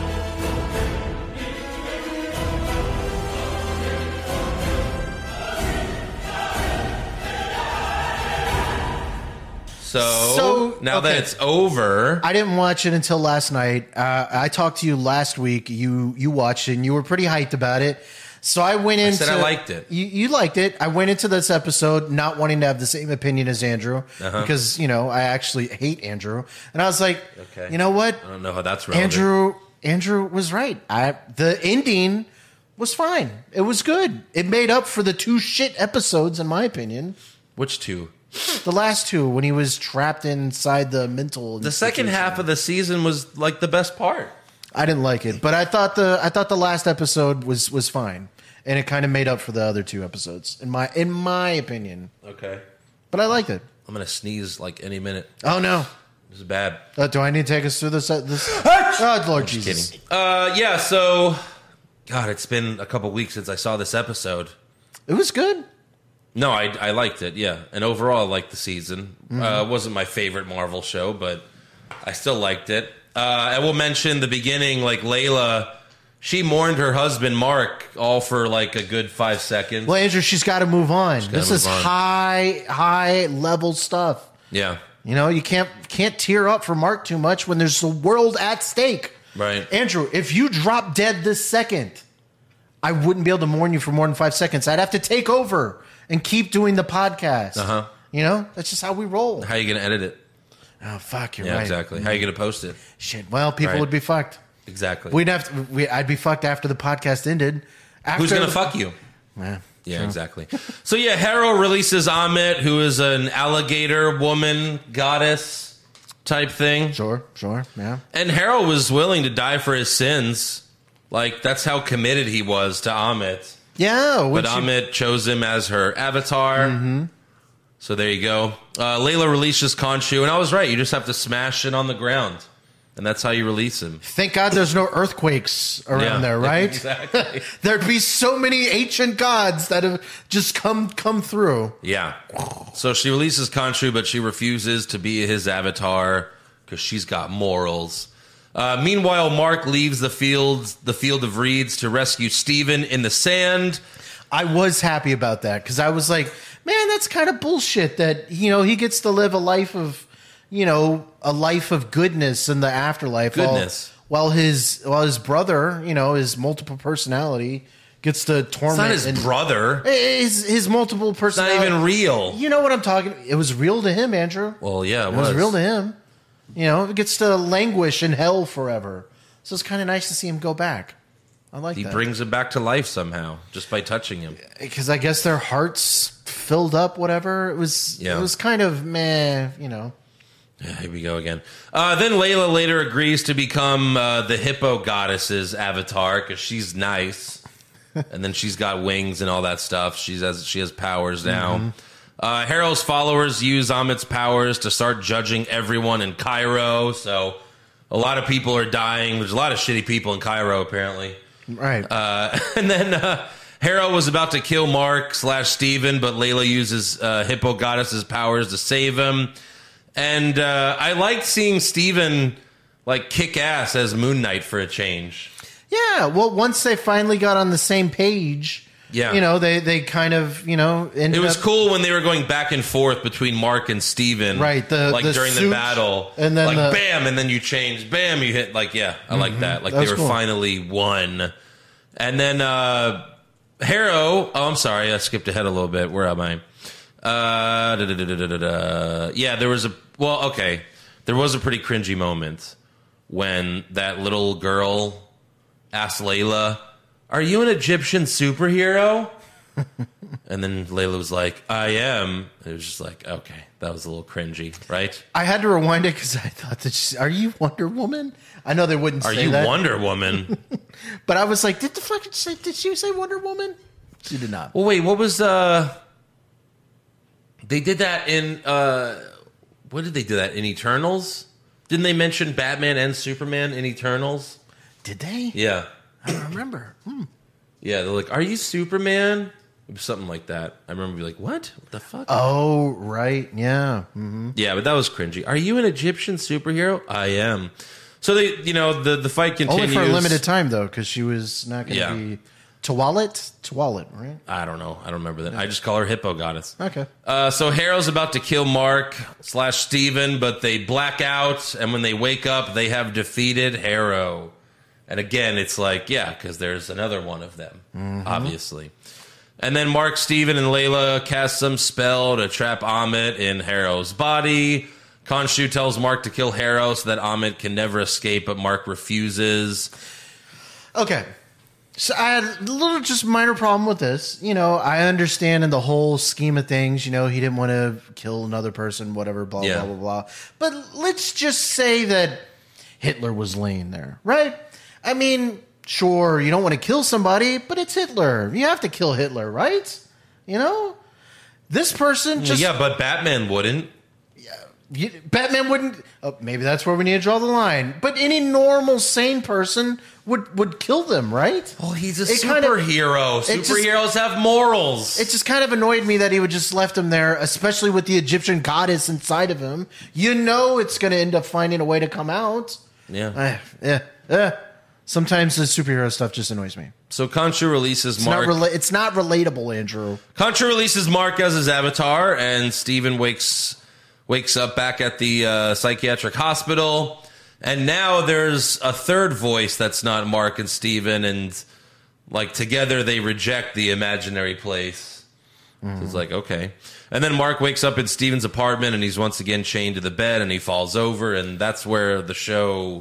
So, So, now that okay. it's over, I didn't watch it until last night. Uh, I talked to you last week. You you watched it, and you were pretty hyped about it. So I went into. said I liked it. You, you liked it. I went into this episode not wanting to have the same opinion as Andrew Uh-huh. because you know I actually hate Andrew, and I was like, Okay. you know what, I don't know how that's relevant. Andrew Andrew was right. I the ending was fine. It was good. It made up for the two shit episodes, in my opinion. Which two? The last two, when he was trapped inside the mental. The second half of the season was like the best part. I didn't like it, but I thought the I thought the last episode was was fine, and it kind of made up for the other two episodes in my in my opinion. Okay. But I liked it. I'm going to sneeze like any minute. Oh no! This is bad. Uh, do I need to take us through this? Uh, this? Oh Lord Jesus! Kidding. Uh, yeah, so, God, it's been a couple weeks since I saw this episode. It was good. No, I, I liked it, yeah. And overall, I liked the season. Mm-hmm. Uh, it wasn't my favorite Marvel show, but I still liked it. Uh, I will mention the beginning, like Layla, she mourned her husband, Mark, all for like a good five seconds. Well, Andrew, she's got to move on. This move is on. high high level stuff. Yeah, You know, you can't can't tear up for Mark too much when there's the world at stake. right. Andrew, if you drop dead this second, I wouldn't be able to mourn you for more than five seconds. I'd have to take over and keep doing the podcast. Uh-huh. You know, that's just how we roll. How are you going to edit it? Oh fuck, you're Yeah, right. exactly. How are you going to post it? Shit. Well, people Right. would be fucked. Exactly. We'd have to. We, I'd be fucked after the podcast ended. After Who's going to the- fuck you? Yeah, Yeah, true. exactly. So yeah, Harrow releases Amit, who is an alligator woman goddess type thing. Sure, sure, yeah. And Harrow was willing to die for his sins. Like, that's how committed he was to Amit. Yeah, But which you- Amit chose him as her avatar. Mm-hmm. So there you go. Uh, Layla releases Khonshu, and I was right. You just have to smash it on the ground. And that's how you release him. thank God there's no earthquakes around Yeah, there, right? exactly. There'd be so many ancient gods that have just come come through. Yeah. So she releases Khonshu, but she refuses to be his avatar because she's got morals. Uh, meanwhile, Mark leaves the field, the field of reeds to rescue Steven in the sand. I was happy about that because I was like, man, that's kind of bullshit that, you know, he gets to live a life of, you know, a life of goodness in the afterlife. Goodness. While, while his while his brother, you know, his multiple personality gets to It's torment. not his and- brother. His, his multiple It's not personality. even real. You know what I'm talking It was real to him, Andrew. Well, yeah, it It was was. real to him. You know, it gets to languish in hell forever. So it's kind of nice to see him go back. I like He that. brings him back to life somehow just by touching him. Because I guess their hearts filled up, whatever. It was Yeah. it was kind of meh, you know. Yeah, here we go again. Uh, then Layla later agrees to become uh, the hippo goddess's avatar because she's nice, and then she's got wings and all that stuff. She's has she has powers now. Mm-hmm. Uh, Harrow's followers use Amit's powers to start judging everyone in Cairo. So a lot of people are dying. There's a lot of shitty people in Cairo apparently. Right. Uh, and then uh, Harrow was about to kill Mark slash Steven, but Layla uses uh, Hippo Goddess's powers to save him. And uh, I liked seeing Steven like kick ass as Moon Knight for a change. yeah, well, once they finally got on the same page, Yeah. you know, they, they kind of, you know, ended It was up, cool when they were going back and forth between Mark and Steven. Right, the- like the during the suit, battle. and then like the- bam, and then you change, bam, you hit like yeah, I like that. Like That they was were cool. finally one. And then uh Harrow, oh I'm sorry, I skipped ahead a little bit. Where am I? Uh da, da, da, da, da, da, da. Yeah, there was a well, okay. There was a pretty cringy moment when that little girl asked Layla, "Are you an Egyptian superhero?" And then Layla was like, "I am." It was just like, okay, that was a little cringy, right? I had to rewind it because I thought that she, are you Wonder Woman? I know they wouldn't Are say you that. Wonder Woman? But I was like, did the fucking say, did she say Wonder Woman? She did not. Well, wait, what was uh? They did that in uh, what did they do that in Eternals? Didn't they mention Batman and Superman in Eternals? Did they? Yeah, I don't remember. Hmm. yeah. They're like, "Are you Superman?" It was something like that. I remember being like, "What? What the fuck?" Oh, right. Yeah. Hmm. Yeah, but that was cringy. Are you an Egyptian superhero? I am. So they, you know, the the fight continues. Only for a limited time, though, because she was not going to Yeah. be Tawalit? Tawalit, right? I don't know. I don't remember that. I just call her Hippo Goddess. Okay. Uh, so Harrow's about to kill Mark slash Steven, but they black out, and when they wake up, they have defeated Harrow. And again, it's like, yeah, because there's another one of them, obviously. And then Mark, Steven, and Layla cast some spell to trap Amit in Harrow's body. Khonshu tells Mark to kill Harrow so that Amit can never escape, but Mark refuses. Okay. So I had a little just minor problem with this. You know, I understand in the whole scheme of things, you know, he didn't want to kill another person, whatever, blah, Yeah. blah, blah, blah. But let's just say that Hitler was laying there, right? I mean, sure, you don't want to kill somebody, but it's Hitler. You have to kill Hitler, right? You know? This person just... yeah, but Batman wouldn't. You, Batman wouldn't. Oh, maybe that's where we need to draw the line. But any normal, sane person would would kill them, right? Well, he's a It kind of- superhero. it just- Superheroes have morals. It just kind of annoyed me that he would just left him there, especially with the Egyptian goddess inside of him. You know, it's going to end up finding a way to come out. yeah. Eh, yeah, eh. Sometimes the superhero stuff just annoys me. So Khonshu releases It's Mark. not rela- It's not relatable, Andrew. Khonshu releases Mark as his avatar, and Steven wakes wakes up back at the uh, psychiatric hospital. And now there's a third voice that's not Mark and Steven, and like together they reject the imaginary place. So it's like, okay. And then Mark wakes up in Steven's apartment, and he's once again chained to the bed, and he falls over, and that's where the show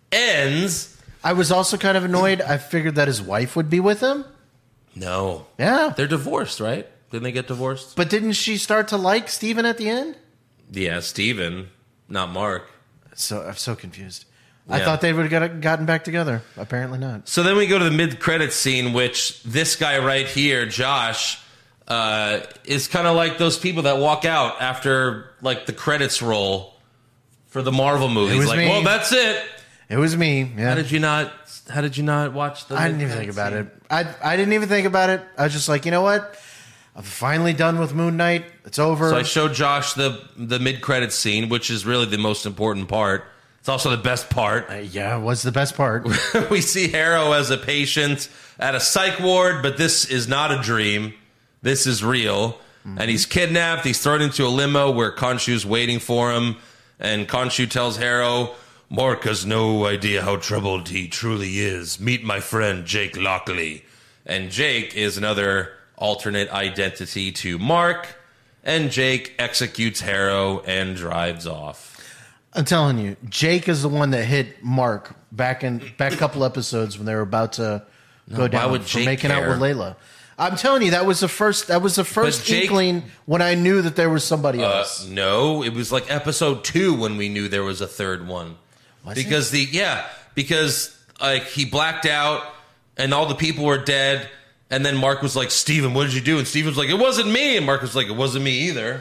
ends. I was also kind of annoyed. I figured that his wife would be with him. No. Yeah. They're divorced, right? Didn't they get divorced? But didn't she start to like Steven at the end? Yeah, Steven, not Mark. So I'm so confused. I Yeah. thought they would have gotten back together. Apparently not. So then we go to the mid-credits scene, which this guy right here, Josh, uh, is kind of like those people that walk out after like the credits roll for the Marvel movies. was Like, me. well, that's it. It was me. Yeah. How did you not? How did you not watch the? I didn't even think about it. I I didn't even think about it. I was just like, you know what? I'm finally done with Moon Knight. It's over. So I showed Josh the the mid-credits scene, which is really the most important part. It's also the best part. Uh, yeah, it was the best part. We see Harrow as a patient at a psych ward, but this is not a dream. This is real. Mm-hmm. And he's kidnapped. He's thrown into a limo where Khonshu's waiting for him. And Khonshu tells Harrow, Mark has no idea how troubled he truly is. Meet my friend, Jake Lockley. And Jake is another alternate identity to Mark. And Jake executes Harrow and drives off. I'm telling you, Jake is the one that hit Mark back in back a couple episodes when they were about to go why down would for Jake making care? out with Layla. I'm telling you, that was the first. That was the first Jake- inkling when I knew that there was somebody Uh, else. no, it was like episode two when we knew there was a third one. Was because the yeah, because like he blacked out and all the people were dead, and then Mark was like, "Steven, what did you do?" And Steven was like, "It wasn't me," and Mark was like, "It wasn't me either."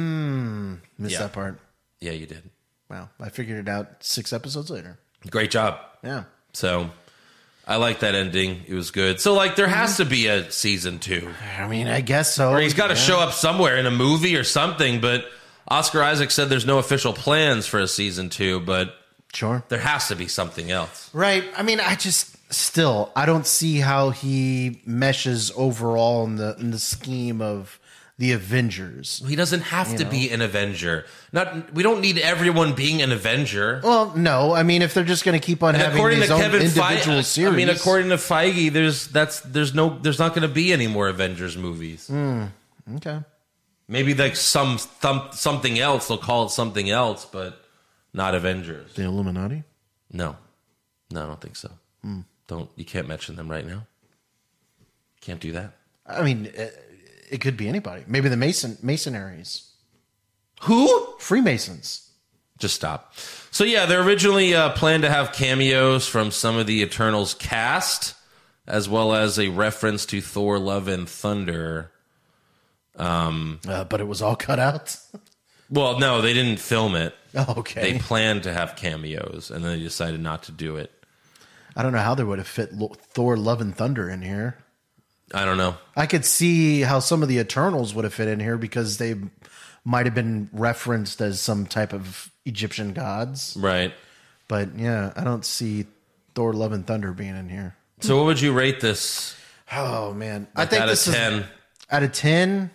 Missed yeah. that part. Yeah, you did. Wow, I figured it out six episodes later. Great job. Yeah. So I like that ending. It was good. So like, there has to be a season two. I mean, I guess so. Or he's got to Yeah. show up somewhere in a movie or something. But Oscar Isaac said there's no official plans for a season two, but Sure. there has to be something else. Right. I mean, I just still I don't see how he meshes overall in the in the scheme of the Avengers. He doesn't have to be an Avenger. Not we don't need everyone being an Avenger. Well, no. I mean, if they're just going to keep on And having according these to own Kevin individual Feige, series, I mean, according to Feige, there's that's there's no there's not going to be any more Avengers movies. okay, Maybe like some thump, something else. They'll call it something else, but not Avengers. the Illuminati. No, no, I don't think so. Don't you can't mention them right now. Can't do that. I mean, it, it could be anybody. Maybe the Mason Masonaries, Who? Freemasons. Just stop. So yeah, they originally uh, planned to have cameos from some of the Eternals cast, as well as a reference to Thor: Love and Thunder. Uh, but it was all cut out. Well, no, they didn't film it. Oh, okay. They planned to have cameos, and then they decided not to do it. I don't know how they would have fit Lo- Thor: Love and Thunder in here. I don't know. I could see how some of the Eternals would have fit in here because they might have been referenced as some type of Egyptian gods. Right. But yeah, I don't see Thor: Love and Thunder being in here. So what would you rate this? Oh man, I Like, think out this of is ten? out of ten,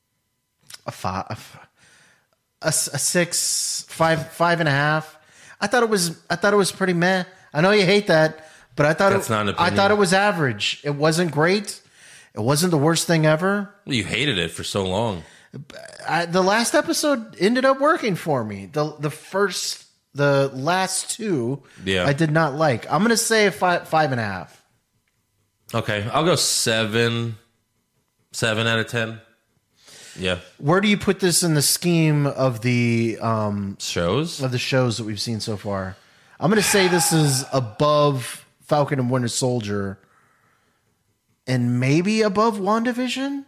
a five, a, s- a six, five, five and a half. I thought it was. I thought it was pretty meh. I know you hate that, but I thought That's it, not an I opinion. thought it was average. It wasn't great. It wasn't the worst thing ever. You hated it for so long. I, the last episode ended up working for me. The the first, the last two, Yeah. I did not like. I'm gonna say a five, five and a half. Okay, I'll go seven. Seven out of ten. Yeah. Where do you put this in the scheme of the um, Shows? of the shows that we've seen so far? I'm going to say this is above Falcon and Winter Soldier, and maybe above WandaVision.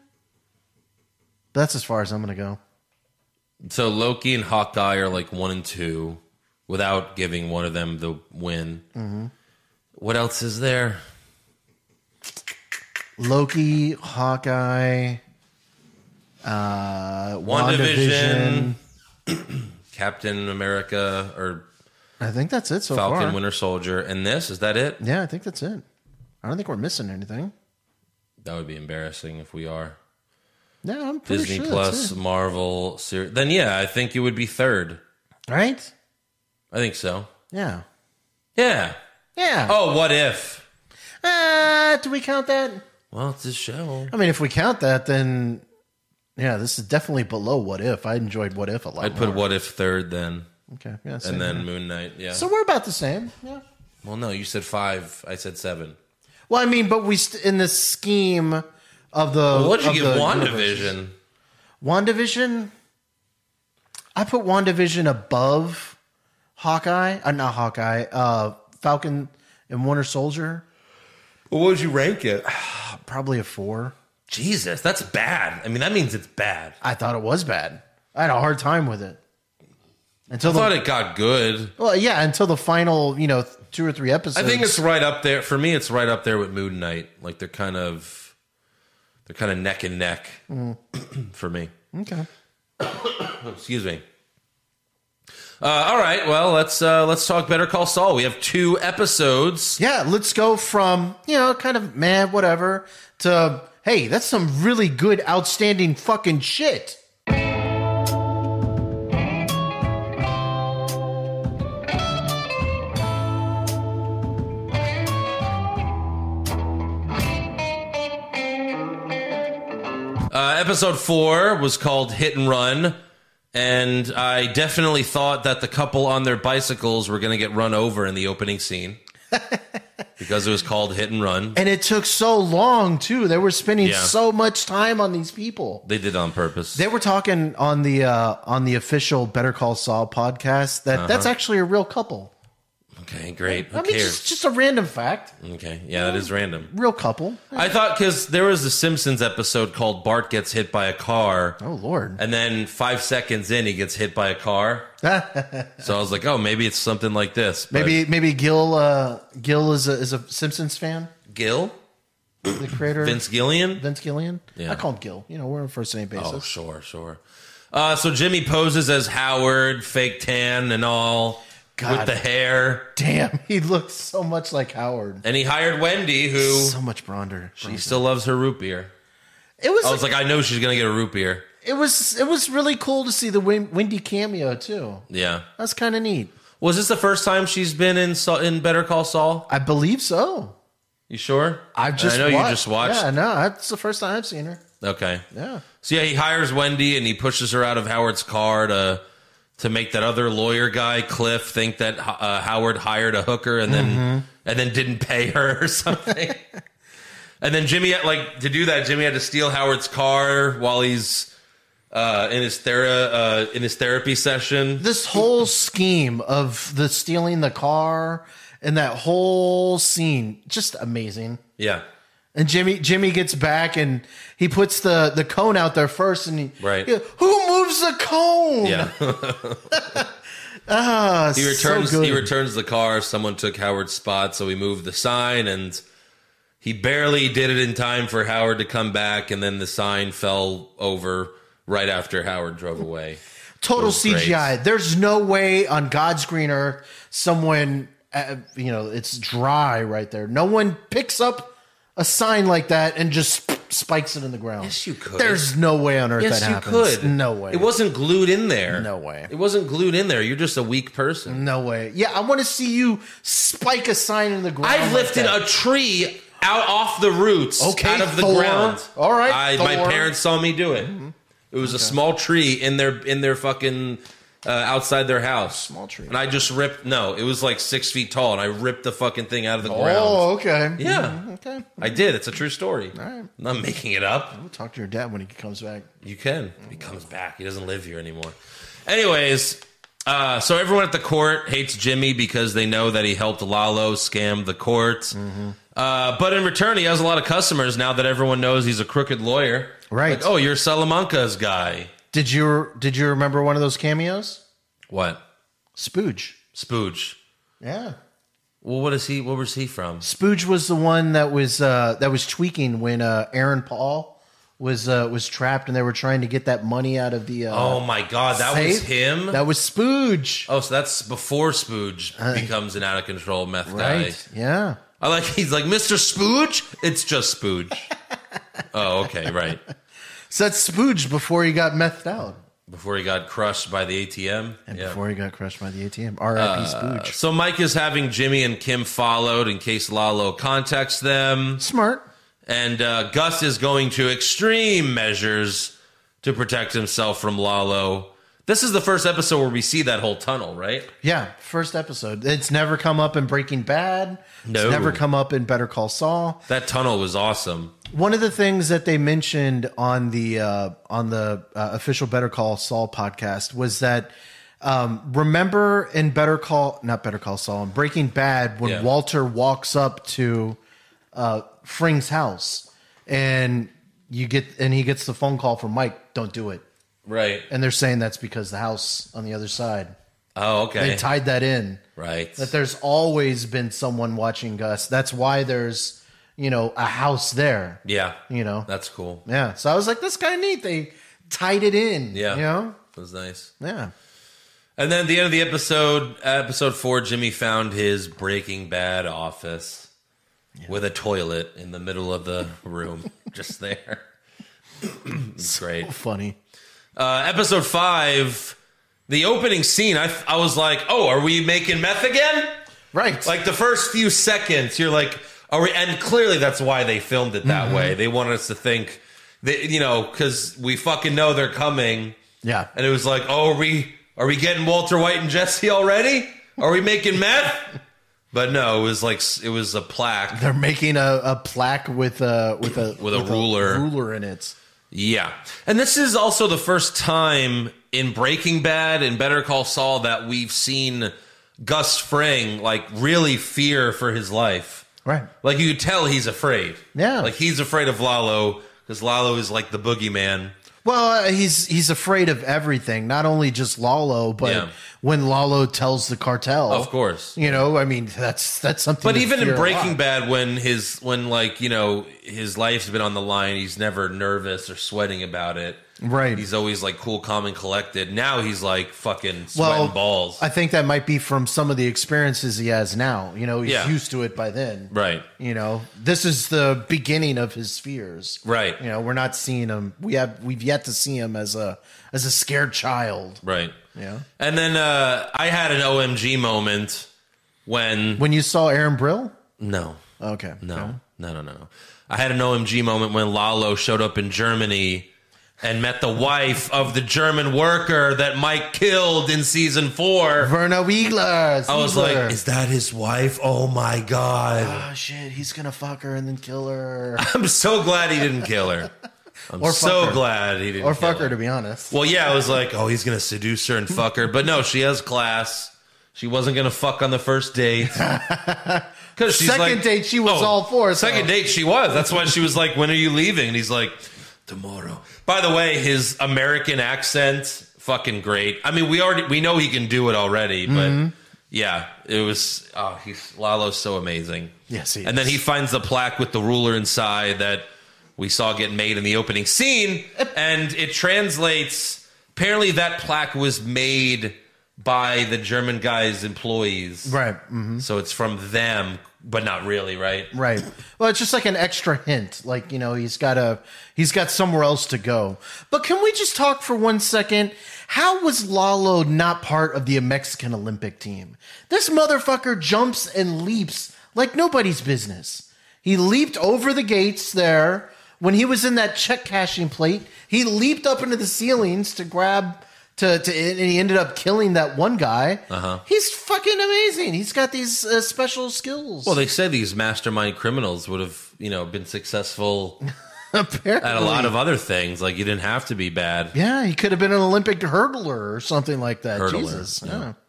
That's as far as I'm going to go. So Loki and Hawkeye are like one and two without giving one of them the win. Mm-hmm. What else is there? Loki, Hawkeye, uh, WandaVision, WandaVision. Captain America, or I think that's it so Falcon, far. Winter Soldier, and this? Is that it? Yeah, I think that's it. I don't think we're missing anything. That would be embarrassing if we are. No, I'm pretty Disney sure Plus, that's it. Marvel series. Then yeah, I think it would be third. Right? I think so. Yeah. Yeah. Yeah. Oh, what if? Uh, do we count that? Well, it's a show. I mean, if we count that, then Yeah, this is definitely below What If. I enjoyed What If a lot I'd more. put What If third then, Okay, yeah, same and then here. Moon Knight. Yeah. So we're about the same. Yeah. Well, no, you said five. I said seven. Well, I mean, but we st- in the scheme of the. Well, what'd you of give the WandaVision? WandaVision. I put WandaVision above Hawkeye. Uh, not Hawkeye. Uh, Falcon and Winter Soldier. Well, what would you rank it? Probably a four. Jesus, that's bad. I mean, that means it's bad. I thought it was bad. I had a hard time with it until I the, thought it got good. well, yeah, until the final, you know, two or three episodes. I think it's right up there for me. It's right up there with Moon Knight. Like they're kind of, they're kind of neck and neck for me. okay. Excuse me. Uh, all right, well let's uh, let's talk Better Call Saul. We have two episodes. Yeah, let's go from, you know, kind of meh, whatever, to, hey, that's some really good, outstanding fucking shit. Uh, episode four was called Hit and Run, and I definitely thought that the couple on their bicycles were going to get run over in the opening scene because it was called Hit and Run. And it took so long, too. They were spending Yeah. so much time on these people. They did it on purpose. They were talking on the uh, on the official Better Call Saul podcast that that's actually a real couple. Okay, great. Who I mean, cares? just, just a random fact. Okay, yeah, that is random. Real couple. I thought because there was a Simpsons episode called Bart Gets Hit by a Car. Oh, Lord. And then five seconds in, he gets hit by a car. So I was like, oh, maybe it's something like this. But Maybe maybe Gil uh, Gil is a, is a Simpsons fan, Gil? the creator. Vince Gillian? Vince Gillian? Yeah. I call him Gil. You know, we're on a first name basis. Oh, sure, sure. Uh, so Jimmy poses as Howard, fake tan and all, God. with the hair. Damn, he looks so much like Howard. And he hired Wendy, who So much bronder. she still loves her root beer. It was I was like, I know she's going to get a root beer. it was it was really cool to see the Win- Wendy cameo too. Yeah. That's kind of neat. Was this the first time she's been in Sa- in Better Call Saul? I believe so. You sure? I've just I know watched. you just watched. Yeah, no, that's the first time I've seen her. Okay. Yeah. So yeah, he hires Wendy and he pushes her out of Howard's car to to make that other lawyer guy Cliff think that uh, Howard hired a hooker and then Mm-hmm. and then didn't pay her or something. And then Jimmy had, like to do that. Jimmy had to steal Howard's car while he's uh, in his thera- uh, in his therapy session. This whole scheme of the stealing the car and that whole scene, just amazing. Yeah. And Jimmy Jimmy gets back and he puts the, the cone out there first and he Right. he- who moves the cone? Yeah. Ah, He so returns good. he returns the car. Someone took Howard's spot, so he moved the sign, and he barely did it in time for Howard to come back, and then the sign fell over right after Howard drove away. Total It was C G I. great. There's no way on God's green earth someone, uh, you know, it's dry right there. No one picks up a sign like that and just spikes it in the ground. Yes, you could. There's no way on earth Yes, that you happens. could. No way. It wasn't glued in there. No way. It wasn't glued in there. You're just a weak person. No way. Yeah, I want to see you spike a sign in the ground. I've like lifted that. a tree out off the roots, Okay, out of the Thor. ground. All right, I, my Thor. parents saw me do it. It was a small tree in their in their fucking uh, outside their house. Small tree. and I just ripped. No, it was like six feet tall, and I ripped the fucking thing out of the ground. Oh, okay. Yeah. Mhm, okay. I did. It's a true story. right. I'm not making it up. We'll talk to your dad when he comes back. You can. He comes back. He doesn't live here anymore. Anyways, uh, so everyone at the court hates Jimmy because they know that he helped Lalo scam the court. Mm-hmm. Uh, but in return, he has a lot of customers now that everyone knows he's a crooked lawyer. Right. Like, oh, you're Salamanca's guy. Did you did you remember one of those cameos? What? Spooge. Spooge. Yeah. Well, what is he? What was he from? Spooge was the one that was uh, that was tweaking when uh, Aaron Paul was uh, was trapped and they were trying to get that money out of the. Uh, Oh my God, that was safe. him. That was Spooge. oh, so that's before Spooge becomes an out of control meth Right. guy. Yeah. I like. He's like Mister Spooge. It's just Spooge. Oh, okay, right. So that's Spooge before he got methed out Before he got crushed by the A T M. and Yeah. before he got crushed by the A T M. R I P Spooge. So Mike is having Jimmy and Kim followed in case Lalo contacts them. Smart. And uh, Gus is going to extreme measures to protect himself from Lalo. This is the first episode where we see that whole tunnel, right? Yeah, first episode. It's never come up in Breaking Bad. No. It's never come up in Better Call Saul. That tunnel was awesome. One of the things that they mentioned on the uh, on the uh, official Better Call Saul podcast was that um, remember in Better Call, not Better Call Saul, in Breaking Bad when Yeah. Walter walks up to uh, Fring's house and you get and he gets the phone call from Mike, don't do it. Right. And they're saying that's because the house on the other side. Oh, okay. They tied that in. Right. That there's always been someone watching Gus. That's why there's, you know, a house there. Yeah. You know. That's cool. Yeah. So I was like, that's kind of neat. They tied it in. Yeah. You know? It was nice. Yeah. And then at the end of the episode, episode four, Jimmy found his Breaking Bad office with a toilet in the middle of the room, just there. It's great. So funny. Uh, episode five, the opening scene, I, I was like, oh, are we making meth again? Right. Like the first few seconds, you're like, are we? And clearly that's why they filmed it that Mm-hmm. way. They wanted us to think, that, you know, because we fucking know they're coming. Yeah. And it was like, oh, are we, are we getting Walter White and Jesse already? Are we making meth? But no, it was like, it was a plaque. They're making a, a plaque with a with a With a ruler. ruler in it. Yeah. And this is also the first time in Breaking Bad and Better Call Saul that we've seen Gus Fring like really fear for his life. Right. Like you could tell he's afraid. Yeah. Like he's afraid of Lalo because Lalo is like the boogeyman. Well, uh, he's he's afraid of everything, not only just Lalo, but Yeah. when Lalo tells the cartel. Of course. You know, I mean, that's that's something. But to even in fear a Breaking lot. Bad, when his when like you know his life's been on the line, he's never nervous or sweating about it. Right. He's always like cool, calm, and collected. Now he's like fucking sweating well, balls. I think that might be from some of the experiences he has now. You know, he's Yeah. used to it by then. Right. You know, this is the beginning of his fears. Right. You know, we're not seeing him. We have we've yet to see him as a as a scared child. Right. Yeah. And then uh, I had an O M G moment when When you saw Aaron Brill? no, Okay. no, Okay. no, no, no, no. I had an O M G moment when Lalo showed up in Germany and met the wife of the German worker that Mike killed in season four. Verna Wiegler. I was Ziegler. like, is that his wife? Oh my God. oh shit, he's gonna fuck her and then kill her. I'm so glad he didn't kill her. I'm Or fuck so her. glad he didn't Or kill fuck her, to be honest. Well, yeah, I was like, oh, he's going to seduce her and fuck her. But no, she has class. She wasn't going to fuck on the first date. Because she's Second like, date, she was oh, all for it, Second though. date, she was. That's why she was like, when are you leaving? And he's like, tomorrow. By the way, his American accent, fucking great. I mean, we already we know he can do it already, but Mm-hmm. yeah, it was. Oh, he's Lalo's so amazing. Yes, he And then is. he finds the plaque with the ruler inside that we saw get made in the opening scene, and it translates. Apparently, that plaque was made by the German guy's employees, Right. Mm-hmm. So it's from them, but not really, right? Right. Well, it's just like an extra hint. Like, you know, he's got a he's got somewhere else to go. But can we just talk for one second? How was Lalo not part of the Mexican Olympic team? This motherfucker jumps and leaps like nobody's business. He leaped over the gates there when he was in that check cashing plate. He leaped up into the ceilings to grab to, to and he ended up killing that one guy. Uh-huh. He's fucking amazing. He's got these uh, special skills. Well, they say these mastermind criminals would have, you know, been successful Apparently. at a lot of other things. Like you didn't have to be bad. Yeah, he could have been an Olympic hurdler or something like that. Hurdler, Jesus. yeah. Yeah.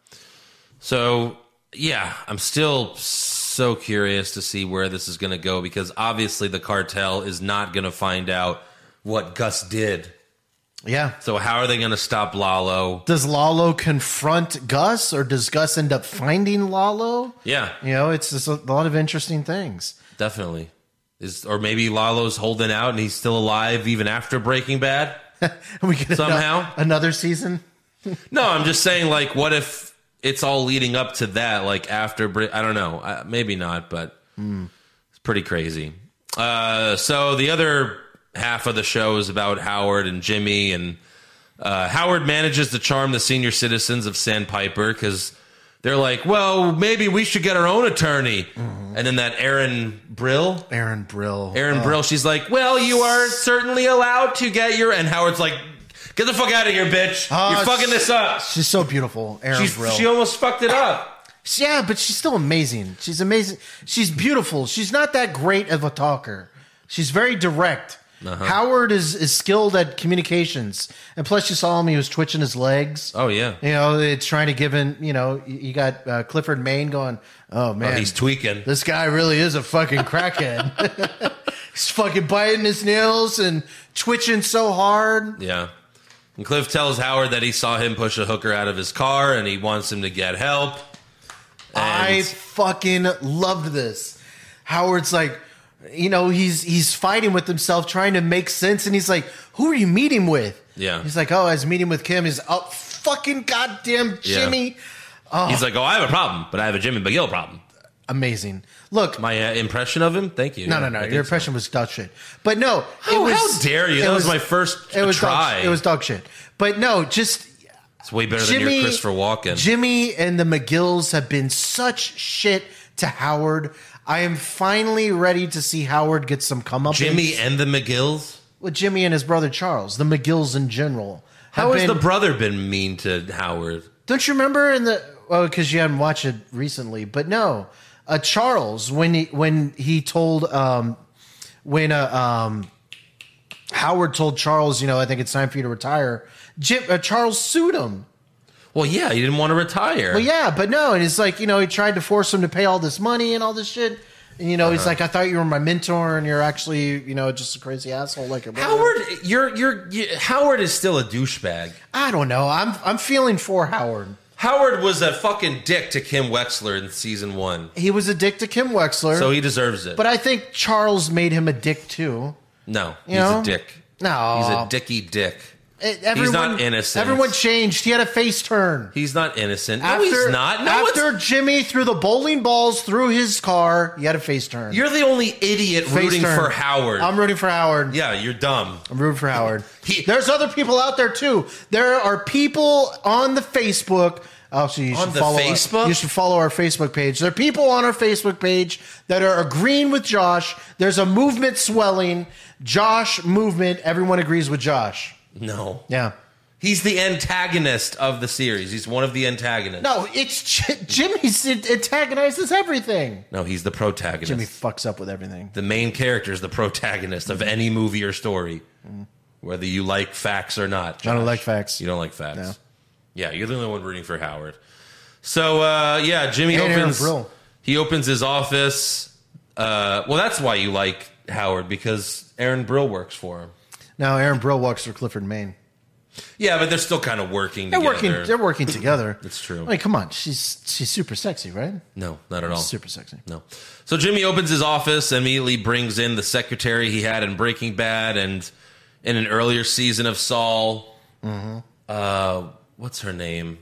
So, yeah, I'm still so curious to see where this is going to go because obviously the cartel is not going to find out what Gus did. Yeah. So how are they going to stop Lalo? Does Lalo confront Gus or does Gus end up finding Lalo? Yeah, You know, it's just a lot of interesting things. definitely. Is or maybe Lalo's holding out and he's still alive even after Breaking Bad? we get Somehow? ano- another season. No, I'm just saying, like, what if it's all leading up to that? Like, after, Bre- I don't know. Uh, maybe not, but it's pretty crazy. Uh, so the other half of the show is about Howard and Jimmy, and uh, Howard manages to charm the senior citizens of Sandpiper because they're like, well, maybe we should get our own attorney. And then that Aaron Brill, Aaron Brill. Aaron Oh, Brill, she's like, well, you are certainly allowed to get your, and Howard's like, Get the fuck out of here, bitch. Oh, You're fucking sh- this up. She's so beautiful, Erin She's, Brill. she almost fucked it up. Yeah, but she's still amazing. She's amazing. She's beautiful. She's not that great of a talker. She's very direct. Uh-huh. Howard is, is skilled at communications. And plus, you saw him, he was twitching his legs. Oh, yeah. You know, it's trying to give him, you know, you got uh, Clifford Maine going, oh, man. Oh, he's tweaking. This guy really is a fucking crackhead. He's fucking biting his nails and twitching so hard. Yeah. And Cliff tells Howard that he saw him push a hooker out of his car and he wants him to get help. And I fucking loved this. Howard's like, you know, he's he's fighting with himself, trying to make sense, and he's like, "Who are you meeting with?" Yeah. He's like, "Oh, I was meeting with Kim." He's, "Oh, fucking goddamn Jimmy!" Yeah. He's like, "Oh, I have a problem, but I have a Jimmy McGill problem." Amazing. Look, My uh, impression of him. Thank you. no, Yeah, no, I no. think Your so. impression was dog shit. But no, it Oh, was. how dare you? it That was my first It was try. Dog, it was dog shit. But no, just It's way better Jimmy, than your Christopher Walken. Jimmy and the McGills have been such shit to Howard. I am finally ready to see Howard get some comeuppance. Jimmy and the McGills. With Jimmy and his brother Charles, the McGills in general. How have has been- the brother been mean to Howard? Don't you remember in the? Well, because you hadn't watched it recently, but no, uh, Charles when he when he told um, when uh, um, Howard told Charles, you know, I think it's time for you to retire. Jim, uh, Charles sued him. Well, yeah, he didn't want to retire. Well, yeah, but no, and it's like, you know, he tried to force him to pay all this money and all this shit. And, you know, he's like, I thought you were my mentor, and you're actually, you know, just a crazy asshole like your brother. Howard, you're you're you, Howard is still a douchebag. I don't know. I'm I'm feeling for Howard. Howard was a fucking dick to Kim Wexler in season one, He was a dick to Kim Wexler, so he deserves it. but I think Charles made him a dick too. no, You he's know? a dick. No, He's a dicky dick. It- everyone, not innocent. Everyone changed. He had a face turn. He's not innocent. After, no, he's not. No, after it's- Jimmy threw the bowling balls through his car, he had a face turn. you're the only idiot Face rooting turn. for Howard. I'm rooting for Howard. yeah, you're dumb. I'm rooting for Howard. He- There's other people out there too. There are people on the Facebook. Actually, you On should the follow Facebook? Our, you should follow our Facebook page. There are people on our Facebook page that are agreeing with Josh. There's a movement swelling. Josh movement. Everyone agrees with Josh. No, Yeah. he's the antagonist of the series. He's one of the antagonists. No, it's J- Jimmy's it antagonizes everything. no, he's the protagonist. Jimmy fucks up with everything. The main character is the protagonist of any movie or story, whether you like facts or not. I don't Josh. like facts. You don't like facts. No. Yeah, you're the only one rooting for Howard. So uh, yeah, Jimmy And Aaron opens. Brill. He opens his office. Uh, well, that's why you like Howard, because Aaron Brill works for him. Now Aaron Brill works for Clifford Maine. Yeah, but they're still kind of working They're together. working. They're working together. That's true. I mean, come on. She's she's super sexy, right? No, not at all. Super sexy. No. So Jimmy opens his office and immediately brings in the secretary he had in Breaking Bad and in an earlier season of Saul. Mm-hmm. Uh, what's her name?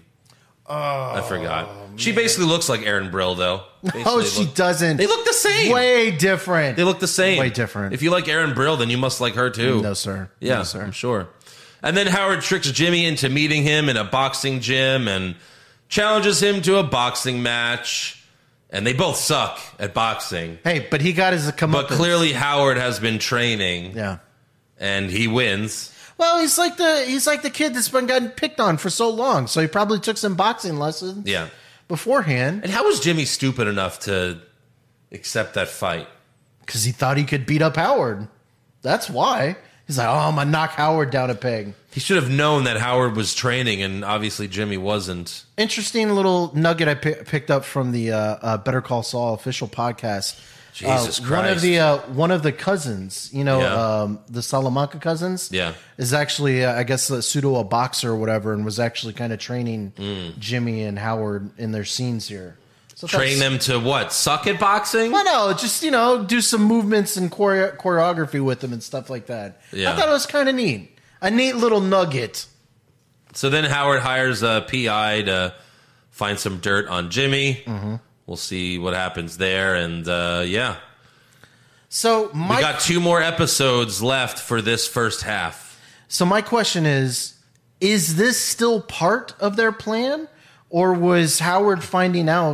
Oh, I forgot. She basically looks like Aaron Brill, though. Oh, Basically she look- doesn't. They look the same. Way different. They look the same. Way different. If you like Aaron Brill, then you must like her too. No, sir. Yeah, No, sir. I'm sure. And then Howard tricks Jimmy into meeting him in a boxing gym and challenges him to a boxing match. And they both suck at boxing. Hey, but he got his come But up. clearly Howard has been training Yeah. and he wins. Well, he's like the he's like the kid that's been gotten picked on for so long. So he probably took some boxing lessons. Yeah. Beforehand, And how was Jimmy stupid enough to accept that fight? because he thought he could beat up Howard. That's why he's like, oh, I'm gonna knock Howard down a peg. He should have known that Howard was training and obviously Jimmy wasn't. Interesting little nugget I pi- picked up from the uh, uh, Better Call Saul official podcast. Jesus uh, Christ. One of the uh, one of the cousins, you know, Yeah. um, the Salamanca cousins, Yeah. is actually, uh, I guess, a pseudo a boxer or whatever, and was actually kind of training Jimmy and Howard in their scenes here. So Train that's- them to what? Suck at boxing? Well, no, just you know, do some movements and choreo- choreography with them and stuff like that. Yeah. I thought it was kind of neat, a neat little nugget. So then Howard hires a P I to find some dirt on Jimmy. Mm-hmm. We'll see what happens there. And uh, yeah, So my we got two more episodes left for this first half. So my question is, is this still part of their plan? Or was Howard finding out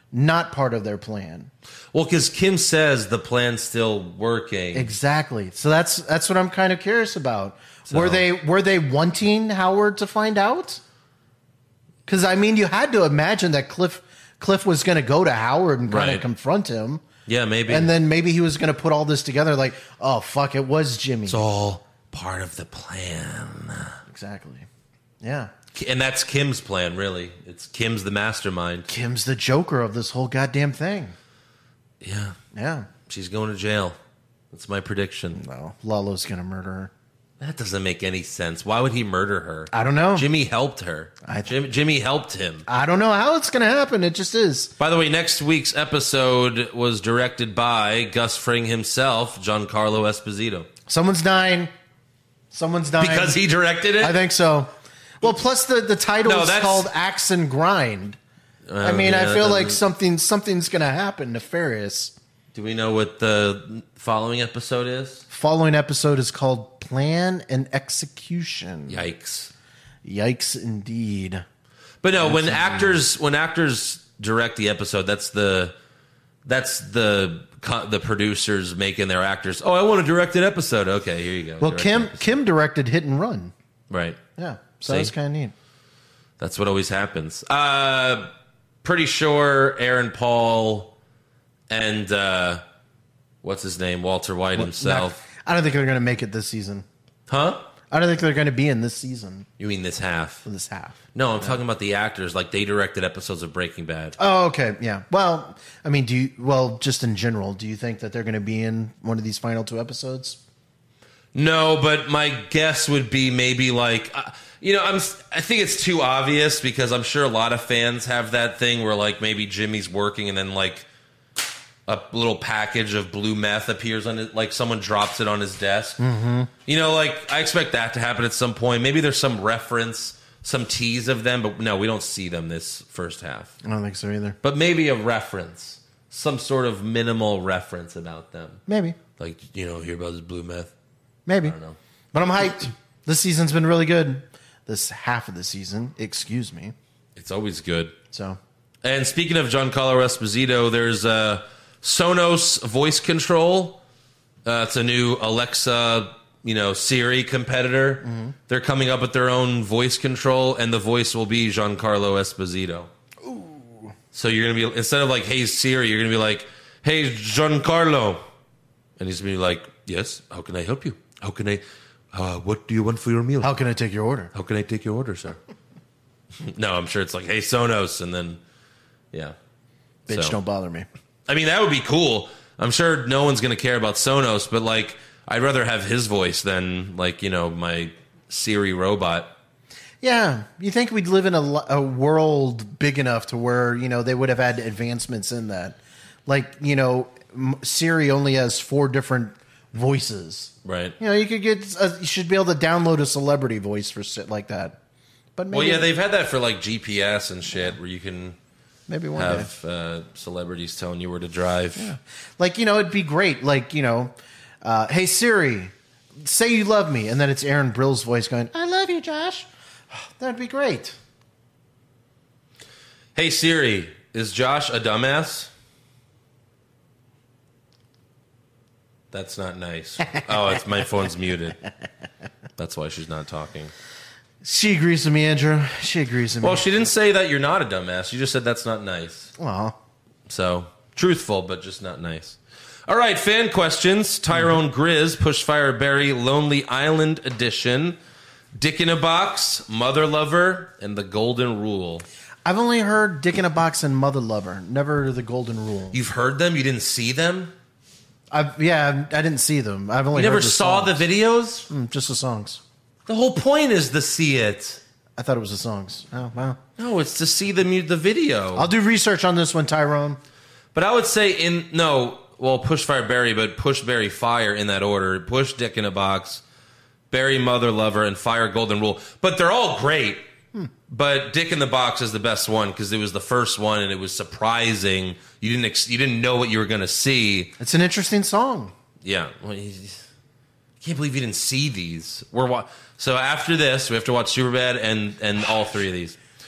not part of their plan. Well, because Kim says the plan's still working. Exactly. So that's that's what I'm kind of curious about. So- Were they were they wanting Howard to find out? Because I mean, you had to imagine that Cliff Cliff was going to go to Howard and kind Right. of confront him. Yeah, maybe. And then maybe he was going to put all this together like, oh, fuck, it was Jimmy. It's all part of the plan. Exactly. Yeah. And that's Kim's plan, really. It's Kim's the mastermind. Kim's the Joker of this whole goddamn thing. Yeah. Yeah. She's going to jail. That's my prediction. No, Lalo's going to murder her. That doesn't make any sense. Why would he murder her? I don't know. Jimmy helped her. I- Jim, Jimmy helped him. I don't know how it's going to happen. It just is. By the way, next week's episode was directed by Gus Fring himself, Giancarlo Esposito. Someone's dying. Someone's dying. Because he directed it? I think so. Well, plus the, the title No, is that's- called Axe and Grind. I Oh, mean, yeah, I that feel like doesn't- something something's going to happen nefarious. Do we know what the following episode is? Following episode is called Plan and Execution. Yikes. Yikes, indeed. But no, when actors when actors direct the episode, that's the that's the co- the producers making their actors. Oh, I want to direct an episode. Okay, here you go. Well, Direct Kim an episode. Kim directed Hit and Run. Right. Yeah, so See? that's kind of neat. That's what always happens. Uh, pretty sure Aaron Paul and uh, what's his name, Walter White himself. I don't think they're going to make it this season. Huh? I don't think they're going to be in this season You mean this half? for this half. No, I'm talking about the actors. Like they directed episodes of Breaking Bad. Oh, okay, yeah. Well, I mean, do you? Well, just in general, do you think that they're going to be in one of these final two episodes? No, but my guess would be maybe like uh, you know I'm I think it's too obvious because I'm sure a lot of fans have that thing where like maybe Jimmy's working and then like a little package of blue meth appears on it, like someone drops it on his desk. Mm-hmm. You know, like I expect that to happen at some point. Maybe there's some reference, some tease of them, but no, we don't see them this first half. I don't think so either. But maybe a reference, some sort of minimal reference about them, Maybe, like you know, hear about this blue meth. maybe. I don't know. But I'm hyped. This season's been really good. This half of the season, excuse me. It's always good. So, And speaking of Giancarlo Esposito, there's uh, Sonos voice control. Uh, it's a new Alexa, you know, Siri competitor. Mm-hmm. They're coming up with their own voice control, and the voice will be Giancarlo Esposito. ooh, So you're gonna be instead of like, "Hey Siri," you're gonna be like, "Hey Giancarlo," and he's gonna be like, "Yes, how can I help you? How can I? Uh, what do you want for your meal? how can I take your order? How can I take your order, sir?" No, I'm sure it's like, "Hey Sonos," and then yeah, Bitch, So- don't bother me. I mean, that would be cool. I'm sure no one's going to care about Sonos, but like, I'd rather have his voice than like, you know, my Siri robot. Yeah, you think we'd live in a, lo- a world big enough to where, you know, they would have had advancements in that. Like, you know, M- Siri only has four different voices. Right. You know, you could get, a, you should be able to download a celebrity voice for shit like that. But maybe, Well, yeah, they've had that for like G P S and shit where you can maybe one day. have uh, celebrities telling you where to drive. Like, you know, it'd be great. Like, you know, uh, hey Siri, say you love me. And then it's Aaron Brill's voice going, I love you, Josh. That'd be great. Hey Siri, is Josh a dumbass? That's not nice. Oh, it's my phone's muted. That's why she's not talking. She agrees with me, Andrew. She agrees with me. Well, she didn't say that you're not a dumbass. She just said that's not nice. Aw. So, truthful, but just not nice. All right, fan questions. Tyrone Grizz, Pushfire Berry, Lonely Island Edition, Dick in a Box, Mother Lover, and The Golden Rule. I've only heard Dick in a Box and Mother Lover, never The Golden Rule. You've heard them? You didn't see them? I've, yeah, I didn't see them. I've only You never heard the saw songs. the videos? Mm, just the songs. The whole point is to see it. I thought it was the songs. Oh, wow. No, it's to see the mu- the video. I'll do research on this one, Tyrone. But I would say in no, well, Push Fire Berry, but Push Berry Fire in that order. Push Dick in a Box, Berry Mother Lover, and Fire Golden Rule. But they're all great. Hmm. But Dick in the Box is the best one because it was the first one and it was surprising. You didn't ex- you didn't know what you were going to see. It's an interesting song. Yeah, well, you- I can't believe you didn't see these. We're wa- so after this we have to watch Superbad and and all three of these.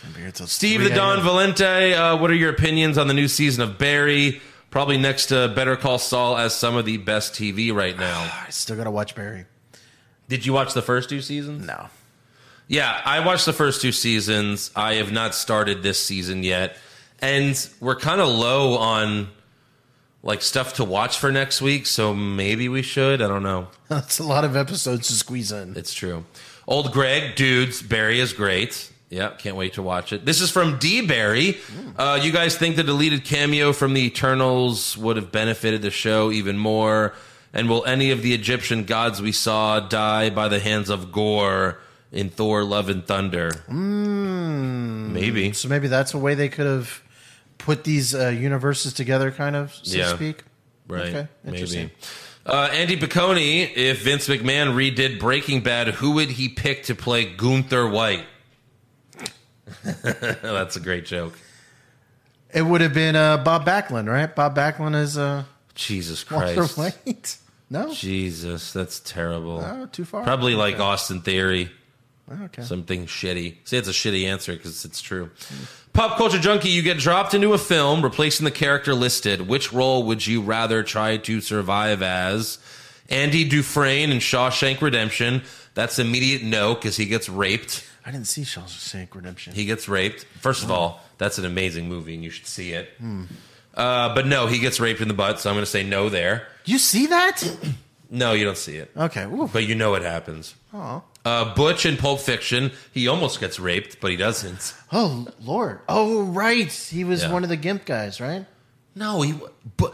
Steve the Don Valente, uh, what are your opinions on the new season of Barry? Probably next to Better Call Saul as some of the best T V right now. I still got to watch Barry. Did you watch the first two seasons? No. Yeah, I watched the first two seasons. I have not started this season yet. And we're kind of low on like stuff to watch for next week, so maybe we should. I don't know. That's a lot of episodes to squeeze in. It's true. Old Greg, dudes, Barry is great. Yeah, can't wait to watch it. This is from D. Barry. Uh, you guys think the deleted cameo from the Eternals would have benefited the show even more? And will any of the Egyptian gods we saw die by the hands of Gore in Thor: Love and Thunder? Mm. Maybe. So maybe that's a way they could have put these uh, universes together, kind of, so Yeah. to speak. Right. Okay, interesting. Maybe. Uh, Andy Piccone, if Vince McMahon redid Breaking Bad, who would he pick to play Gunther White? That's a great joke. It would have been uh, Bob Backlund, right? Bob Backlund is uh, Jesus Walter Christ. White. No? Jesus, that's terrible. Oh, too far? Probably like Austin Theory. Okay. Something shitty. See, it's a shitty answer because it's true. Pop Culture Junkie, you get dropped into a film, replacing the character listed. Which role would you rather try to survive as? Andy Dufresne in Shawshank Redemption. That's immediate no because he gets raped. I didn't see Shawshank Redemption. He gets raped. First of all, that's an amazing movie and you should see it. Uh, but no, he gets raped in the butt, so I'm going to say no there. You see that? No, you don't see it. Okay. Ooh. But you know it happens. Oh. Uh, Butch in Pulp Fiction, he almost gets raped, but he doesn't. Oh, Lord. Oh, right. He was Yeah. one of the Gimp guys, right? No, he. But,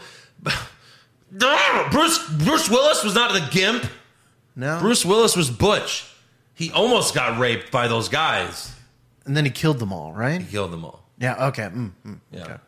Bruce Bruce Willis was not the Gimp. No. Bruce Willis was Butch. He almost got raped by those guys. And then he killed them all, right? He killed them all. Yeah, okay. Mm, mm, Yeah. okay.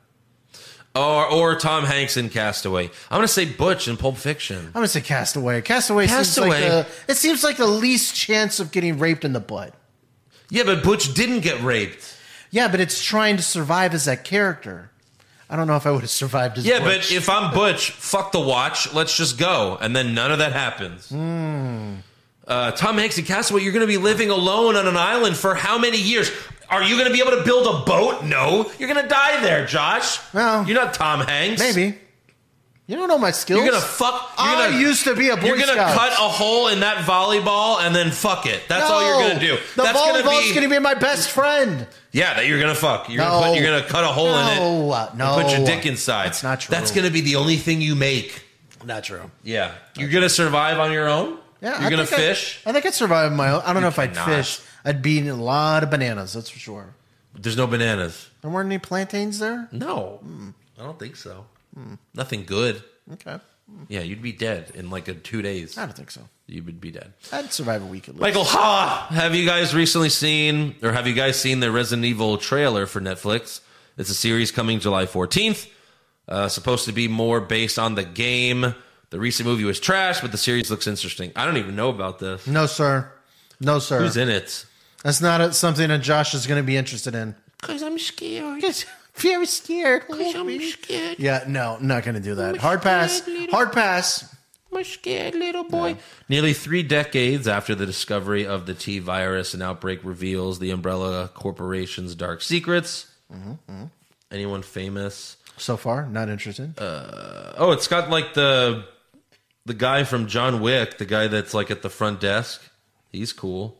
Or or Tom Hanks in Castaway. I'm going to say Butch in Pulp Fiction. I'm going to say Castaway. Castaway, Castaway. seems like the, it seems like the least chance of getting raped in the butt. Yeah, but Butch didn't get raped. Yeah, but it's trying to survive as that character. I don't know if I would have survived as Yeah, Butch. but if I'm Butch, fuck the watch. Let's just go. And then none of that happens. Hmm. Uh, Tom Hanks in Castaway, you're going to be living alone on an island for how many years? Are you going to be able to build a boat? No. You're going to die there, Josh. Well, you're not Tom Hanks. Maybe. You don't know my skills. You're going to fuck. You're I gonna, used to be a Boy You're going to Scout. cut a hole in that volleyball and then fuck it. That's No, all you're going to do. The That's gonna volleyball's be, going to be my best friend. Yeah, that you're going to fuck. You're No. going to You're going to cut a hole in it. No, uh, no. And put your dick inside. That's not true. That's going to be the only thing you make. Not true. Yeah. You're going to survive on your own? Yeah, You're I going to think I- fish? I think I'd survive on my own. I don't know if I'd cannot. fish. I'd be eating a lot of bananas, that's for sure. There's no bananas. There weren't any plantains there? No. I don't think so. Nothing good. Okay. Yeah, you'd be dead in like a two days. I don't think so. You would be dead. I'd survive a week at least. Michael Ha! Have you guys recently seen, or have you guys seen the Resident Evil trailer for Netflix? It's a series coming July fourteenth. Uh, supposed to be more based on the game. The recent movie was trash, but the series looks interesting. I don't even know about this. No, sir. No, sir. Who's in it? That's not a, something that Josh is going to be interested in. Because I'm scared. Very scared. Because I'm scared. Yeah, no, not going to do that. Hard pass. Hard pass. I'm a scared little boy. Nearly three decades after the discovery of the T virus, an outbreak reveals the Umbrella Corporation's dark secrets. Mm-hmm. Anyone famous? So far, not interested. Uh, oh, it's got like the the guy from John Wick, the guy that's like at the front desk. He's cool.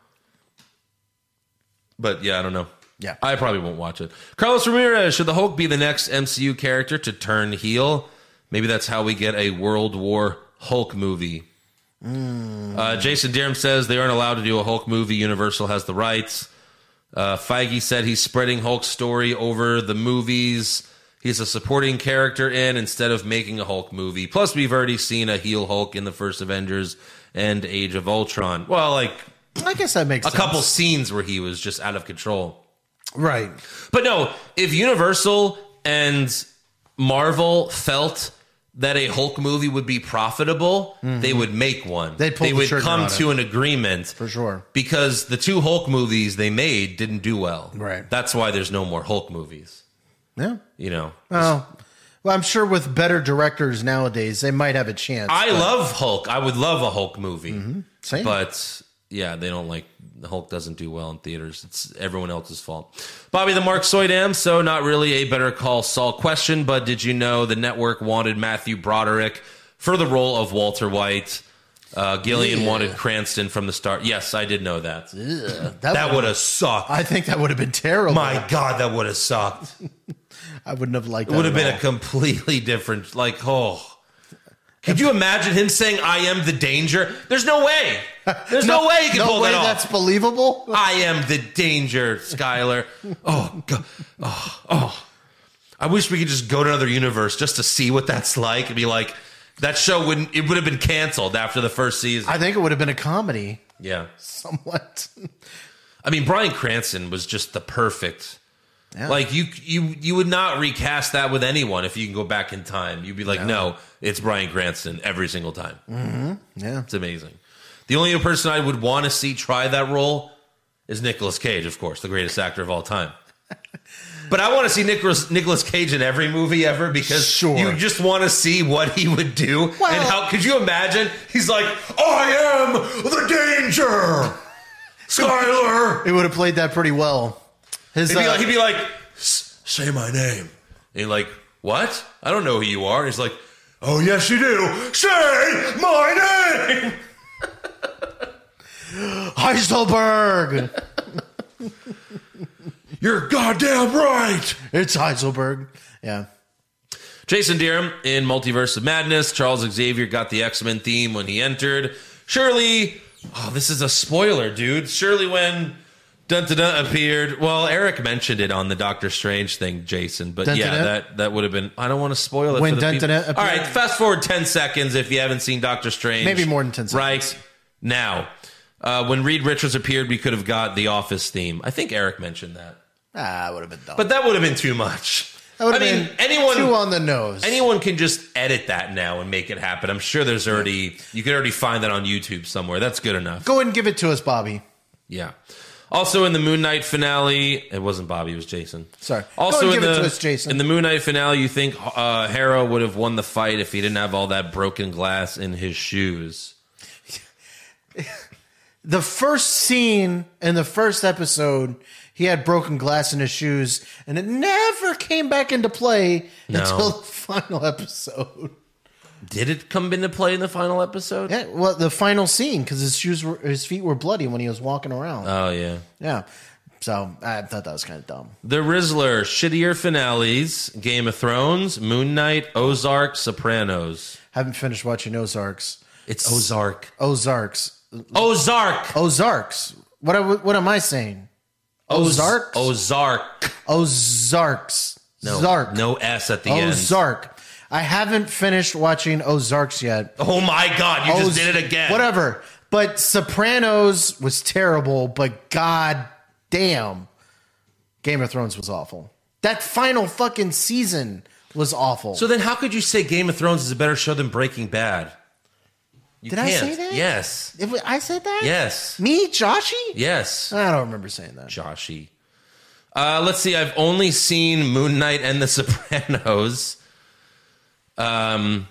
But yeah, I don't know. Yeah. I probably won't watch it. Carlos Ramirez, should the Hulk be the next M C U character to turn heel? Maybe that's how we get a World War Hulk movie. Mm. Uh, Jason Deerham says they aren't allowed to do a Hulk movie. Universal has the rights. Uh, Feige said he's spreading Hulk's story over the movies he's a supporting character in instead of making a Hulk movie. Plus, we've already seen a heel Hulk in the first Avengers and Age of Ultron. Well, like I guess that makes a sense. couple scenes where he was just out of control. Right. But no, if Universal and Marvel felt that a Hulk movie would be profitable, mm-hmm. they would make one. They'd pull they the would trigger come on to it. an agreement. For sure. Because the two Hulk movies they made didn't do well. Right. That's why there's no more Hulk movies. Yeah. You know. Well, well, I'm sure with better directors nowadays, they might have a chance. I but- love Hulk. I would love a Hulk movie. Mm-hmm. Same. But yeah, they don't like the Hulk doesn't do well in theaters. It's everyone else's fault. Bobby the Mark Soydam. So not really a Better Call Saul question, but did you know the network wanted Matthew Broderick for the role of Walter White? Uh, Gillian Yeah. wanted Cranston from the start. Yes, I did know that. Ugh, That would have sucked. I think that would have been terrible. My God, that would have sucked. I wouldn't have liked It that. would have at been all. a completely different, like, oh. Could you imagine him saying, I am the danger? There's no way. There's no, way he can no pull way that off. that's believable. I am the danger, Skylar. Oh, God. Oh, oh. I wish we could just go to another universe just to see what that's like and be like, that show wouldn't, it would have been canceled after the first season. I think it would have been a comedy, Yeah. somewhat. I mean, Bryan Cranston was just the perfect. Yeah. Like you, you, you would not recast that with anyone if you can go back in time. You'd be like, no, it's Bryan Cranston every single time. Mm-hmm. Yeah. It's amazing. The only other person I would want to see try that role is Nicolas Cage, of course, the greatest actor of all time. But I want to see Nicolas, Nicolas Cage in every movie ever because Sure. you just want to see what he would do. Well- and how could you imagine? He's like, I am the danger, Skylar. It would have played that pretty well. His, He'd be, uh, like, he'd be like, "S- say my name. And you're like, what? I don't know who you are. And he's like, oh, yes, you do. Say my name. Heiselberg. You're goddamn right. It's Heiselberg. Yeah. Jason Deerham in Multiverse of Madness. Charles Xavier got the X-Men theme when he entered. Surely, oh, this is a spoiler, dude. Surely when Dun Dun Dun appeared, well, Eric mentioned it on the Doctor Strange thing, Jason. But Dun yeah, Dun Dun? that, that would have been, I don't want to spoil it When for the Dun people. Dun Dun All appeared? right, fast forward ten seconds if you haven't seen Doctor Strange. Maybe more than ten seconds. Right now. Uh, when Reed Richards appeared, we could have got the Office theme. I think Eric mentioned that. Ah, would have been dumb. But that would have been too much. that would I have mean, been anyone too on the nose. anyone can just edit that now and make it happen. I'm sure there's already you can already find that on YouTube somewhere. That's good enough. Go ahead and give it to us, Bobby. Yeah. Also in the Moon Knight finale, it wasn't Bobby, it was Jason. Sorry. Also Go ahead in and give the it to us, Jason. in the Moon Knight finale, you think uh, Harrow would have won the fight if he didn't have all that broken glass in his shoes? The first scene in the first episode, he had broken glass in his shoes, and it never came back into play No. until the final episode. Did it come into play in the final episode? Yeah, well, the final scene because his shoes were, his feet were bloody when he was walking around. Oh yeah. yeah, so I thought that was kind of dumb. The Rizzler, shittier finales, Game of Thrones, Moon Knight, Ozark, Sopranos. Haven't finished watching Ozarks. It's Ozark. Ozarks. Ozark. Ozarks. What I, what am I saying? Ozarks. Ozark. Ozarks. No, Zark. no S at the end. Ozark. I haven't finished watching Ozarks yet. Oh my God, you just Oz- did it again. Whatever. But Sopranos was terrible, but god damn, Game of Thrones was awful. That final fucking season was awful. So then how could you say Game of Thrones is a better show than Breaking Bad? You Did I can't. say that? Yes. If I said that? Yes. Me, Joshy? Yes. I don't remember saying that. Joshy. Uh, let's see. I've only seen Moon Knight and The Sopranos. Um,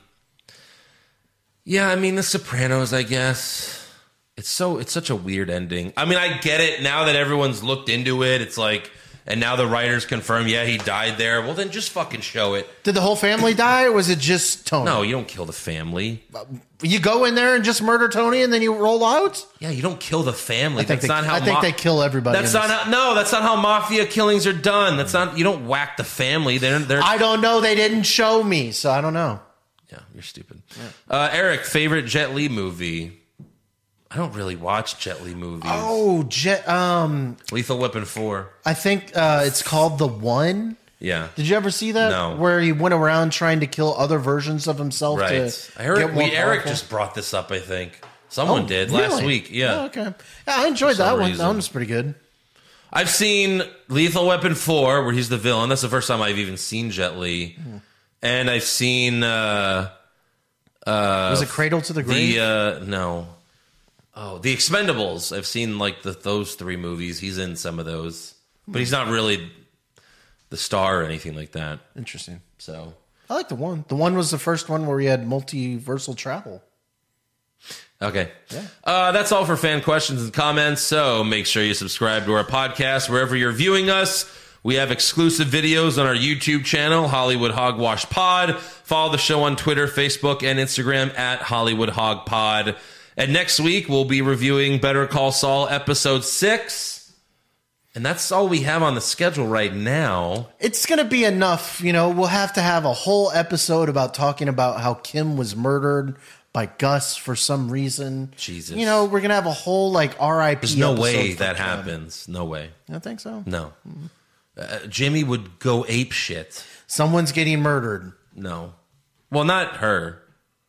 yeah, I mean The Sopranos. I guess it's so it's such a weird ending. I mean, I get it now that everyone's looked into it. It's like, and now the writers confirm, yeah, he died there. Well, then just fucking show it. Did the whole family die, or was it just Tony? No, you don't kill the family. You go in there and just murder Tony, and then you roll out? Yeah, you don't kill the family. I think, That's they, not how. I think ma- they kill everybody. That's in not this. how. No, that's not how mafia killings are done. That's not. You don't whack the family. They're. They're. I don't know. They didn't show me, so I don't know. Yeah, you're stupid. Uh, Eric, favorite Jet Li movie? I don't really watch Jet Li movies. Oh, Jet. Um, Lethal Weapon four. I think uh, it's called The One. Yeah. Did you ever see that? No. Where he went around trying to kill other versions of himself. Right. To I heard get more we, Eric powerful? just brought this up, I think. Someone Oh, did last really? week. Yeah. Oh, okay. Yeah, I enjoyed For that some one. reason. That one was pretty good. I've seen Lethal Weapon four, where he's the villain. That's the first time I've even seen Jet Li. Mm. And I've seen uh, was it Cradle to the Grave? the uh, no. Oh, The Expendables. I've seen like the those three movies. He's in some of those, but he's not really the star or anything like that. Interesting. So I like the one. The one was the first one where he had multiversal travel. Okay. Yeah. Uh, that's all for fan questions and comments. So make sure you subscribe to our podcast wherever you're viewing us. We have exclusive videos on our YouTube channel, Hollywood Hogwash Pod. Follow the show on Twitter, Facebook, and Instagram at Hollywood Hog Pod. And next week, we'll be reviewing Better Call Saul episode six. And that's all we have on the schedule right now. It's going to be enough. You know, we'll have to have a whole episode about talking about how Kim was murdered by Gus for some reason. Jesus. You know, we're going to have a whole, like, R I P There's no episode way for that Kim. happens. No way. I don't think so. No. Uh, Jimmy would go ape shit. Someone's getting murdered. No. Well, not her.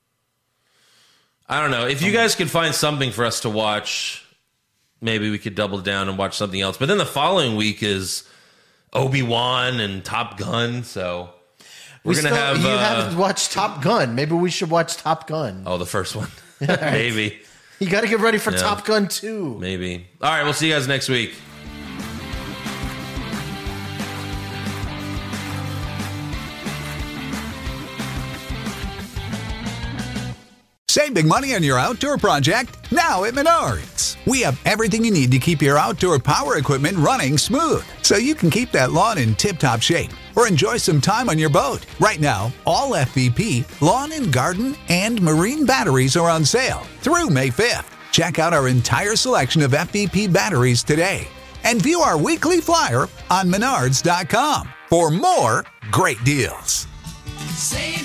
I don't know. If you guys could find something for us to watch, maybe we could double down and watch something else. But then the following week is Obi-Wan and Top Gun, so we're we going to still, have... You uh, haven't watched Top Gun. Maybe we should watch Top Gun. Oh, the first one. Maybe. You got to get ready for Yeah. Top Gun two. Maybe. All right, we'll see you guys next week. Save big money on your outdoor project now at Menards. We have everything you need to keep your outdoor power equipment running smooth, so you can keep that lawn in tip-top shape or enjoy some time on your boat. Right now, all F V P, lawn and garden, and marine batteries are on sale through May fifth. Check out our entire selection of F V P batteries today and view our weekly flyer on menards dot com for more great deals. Save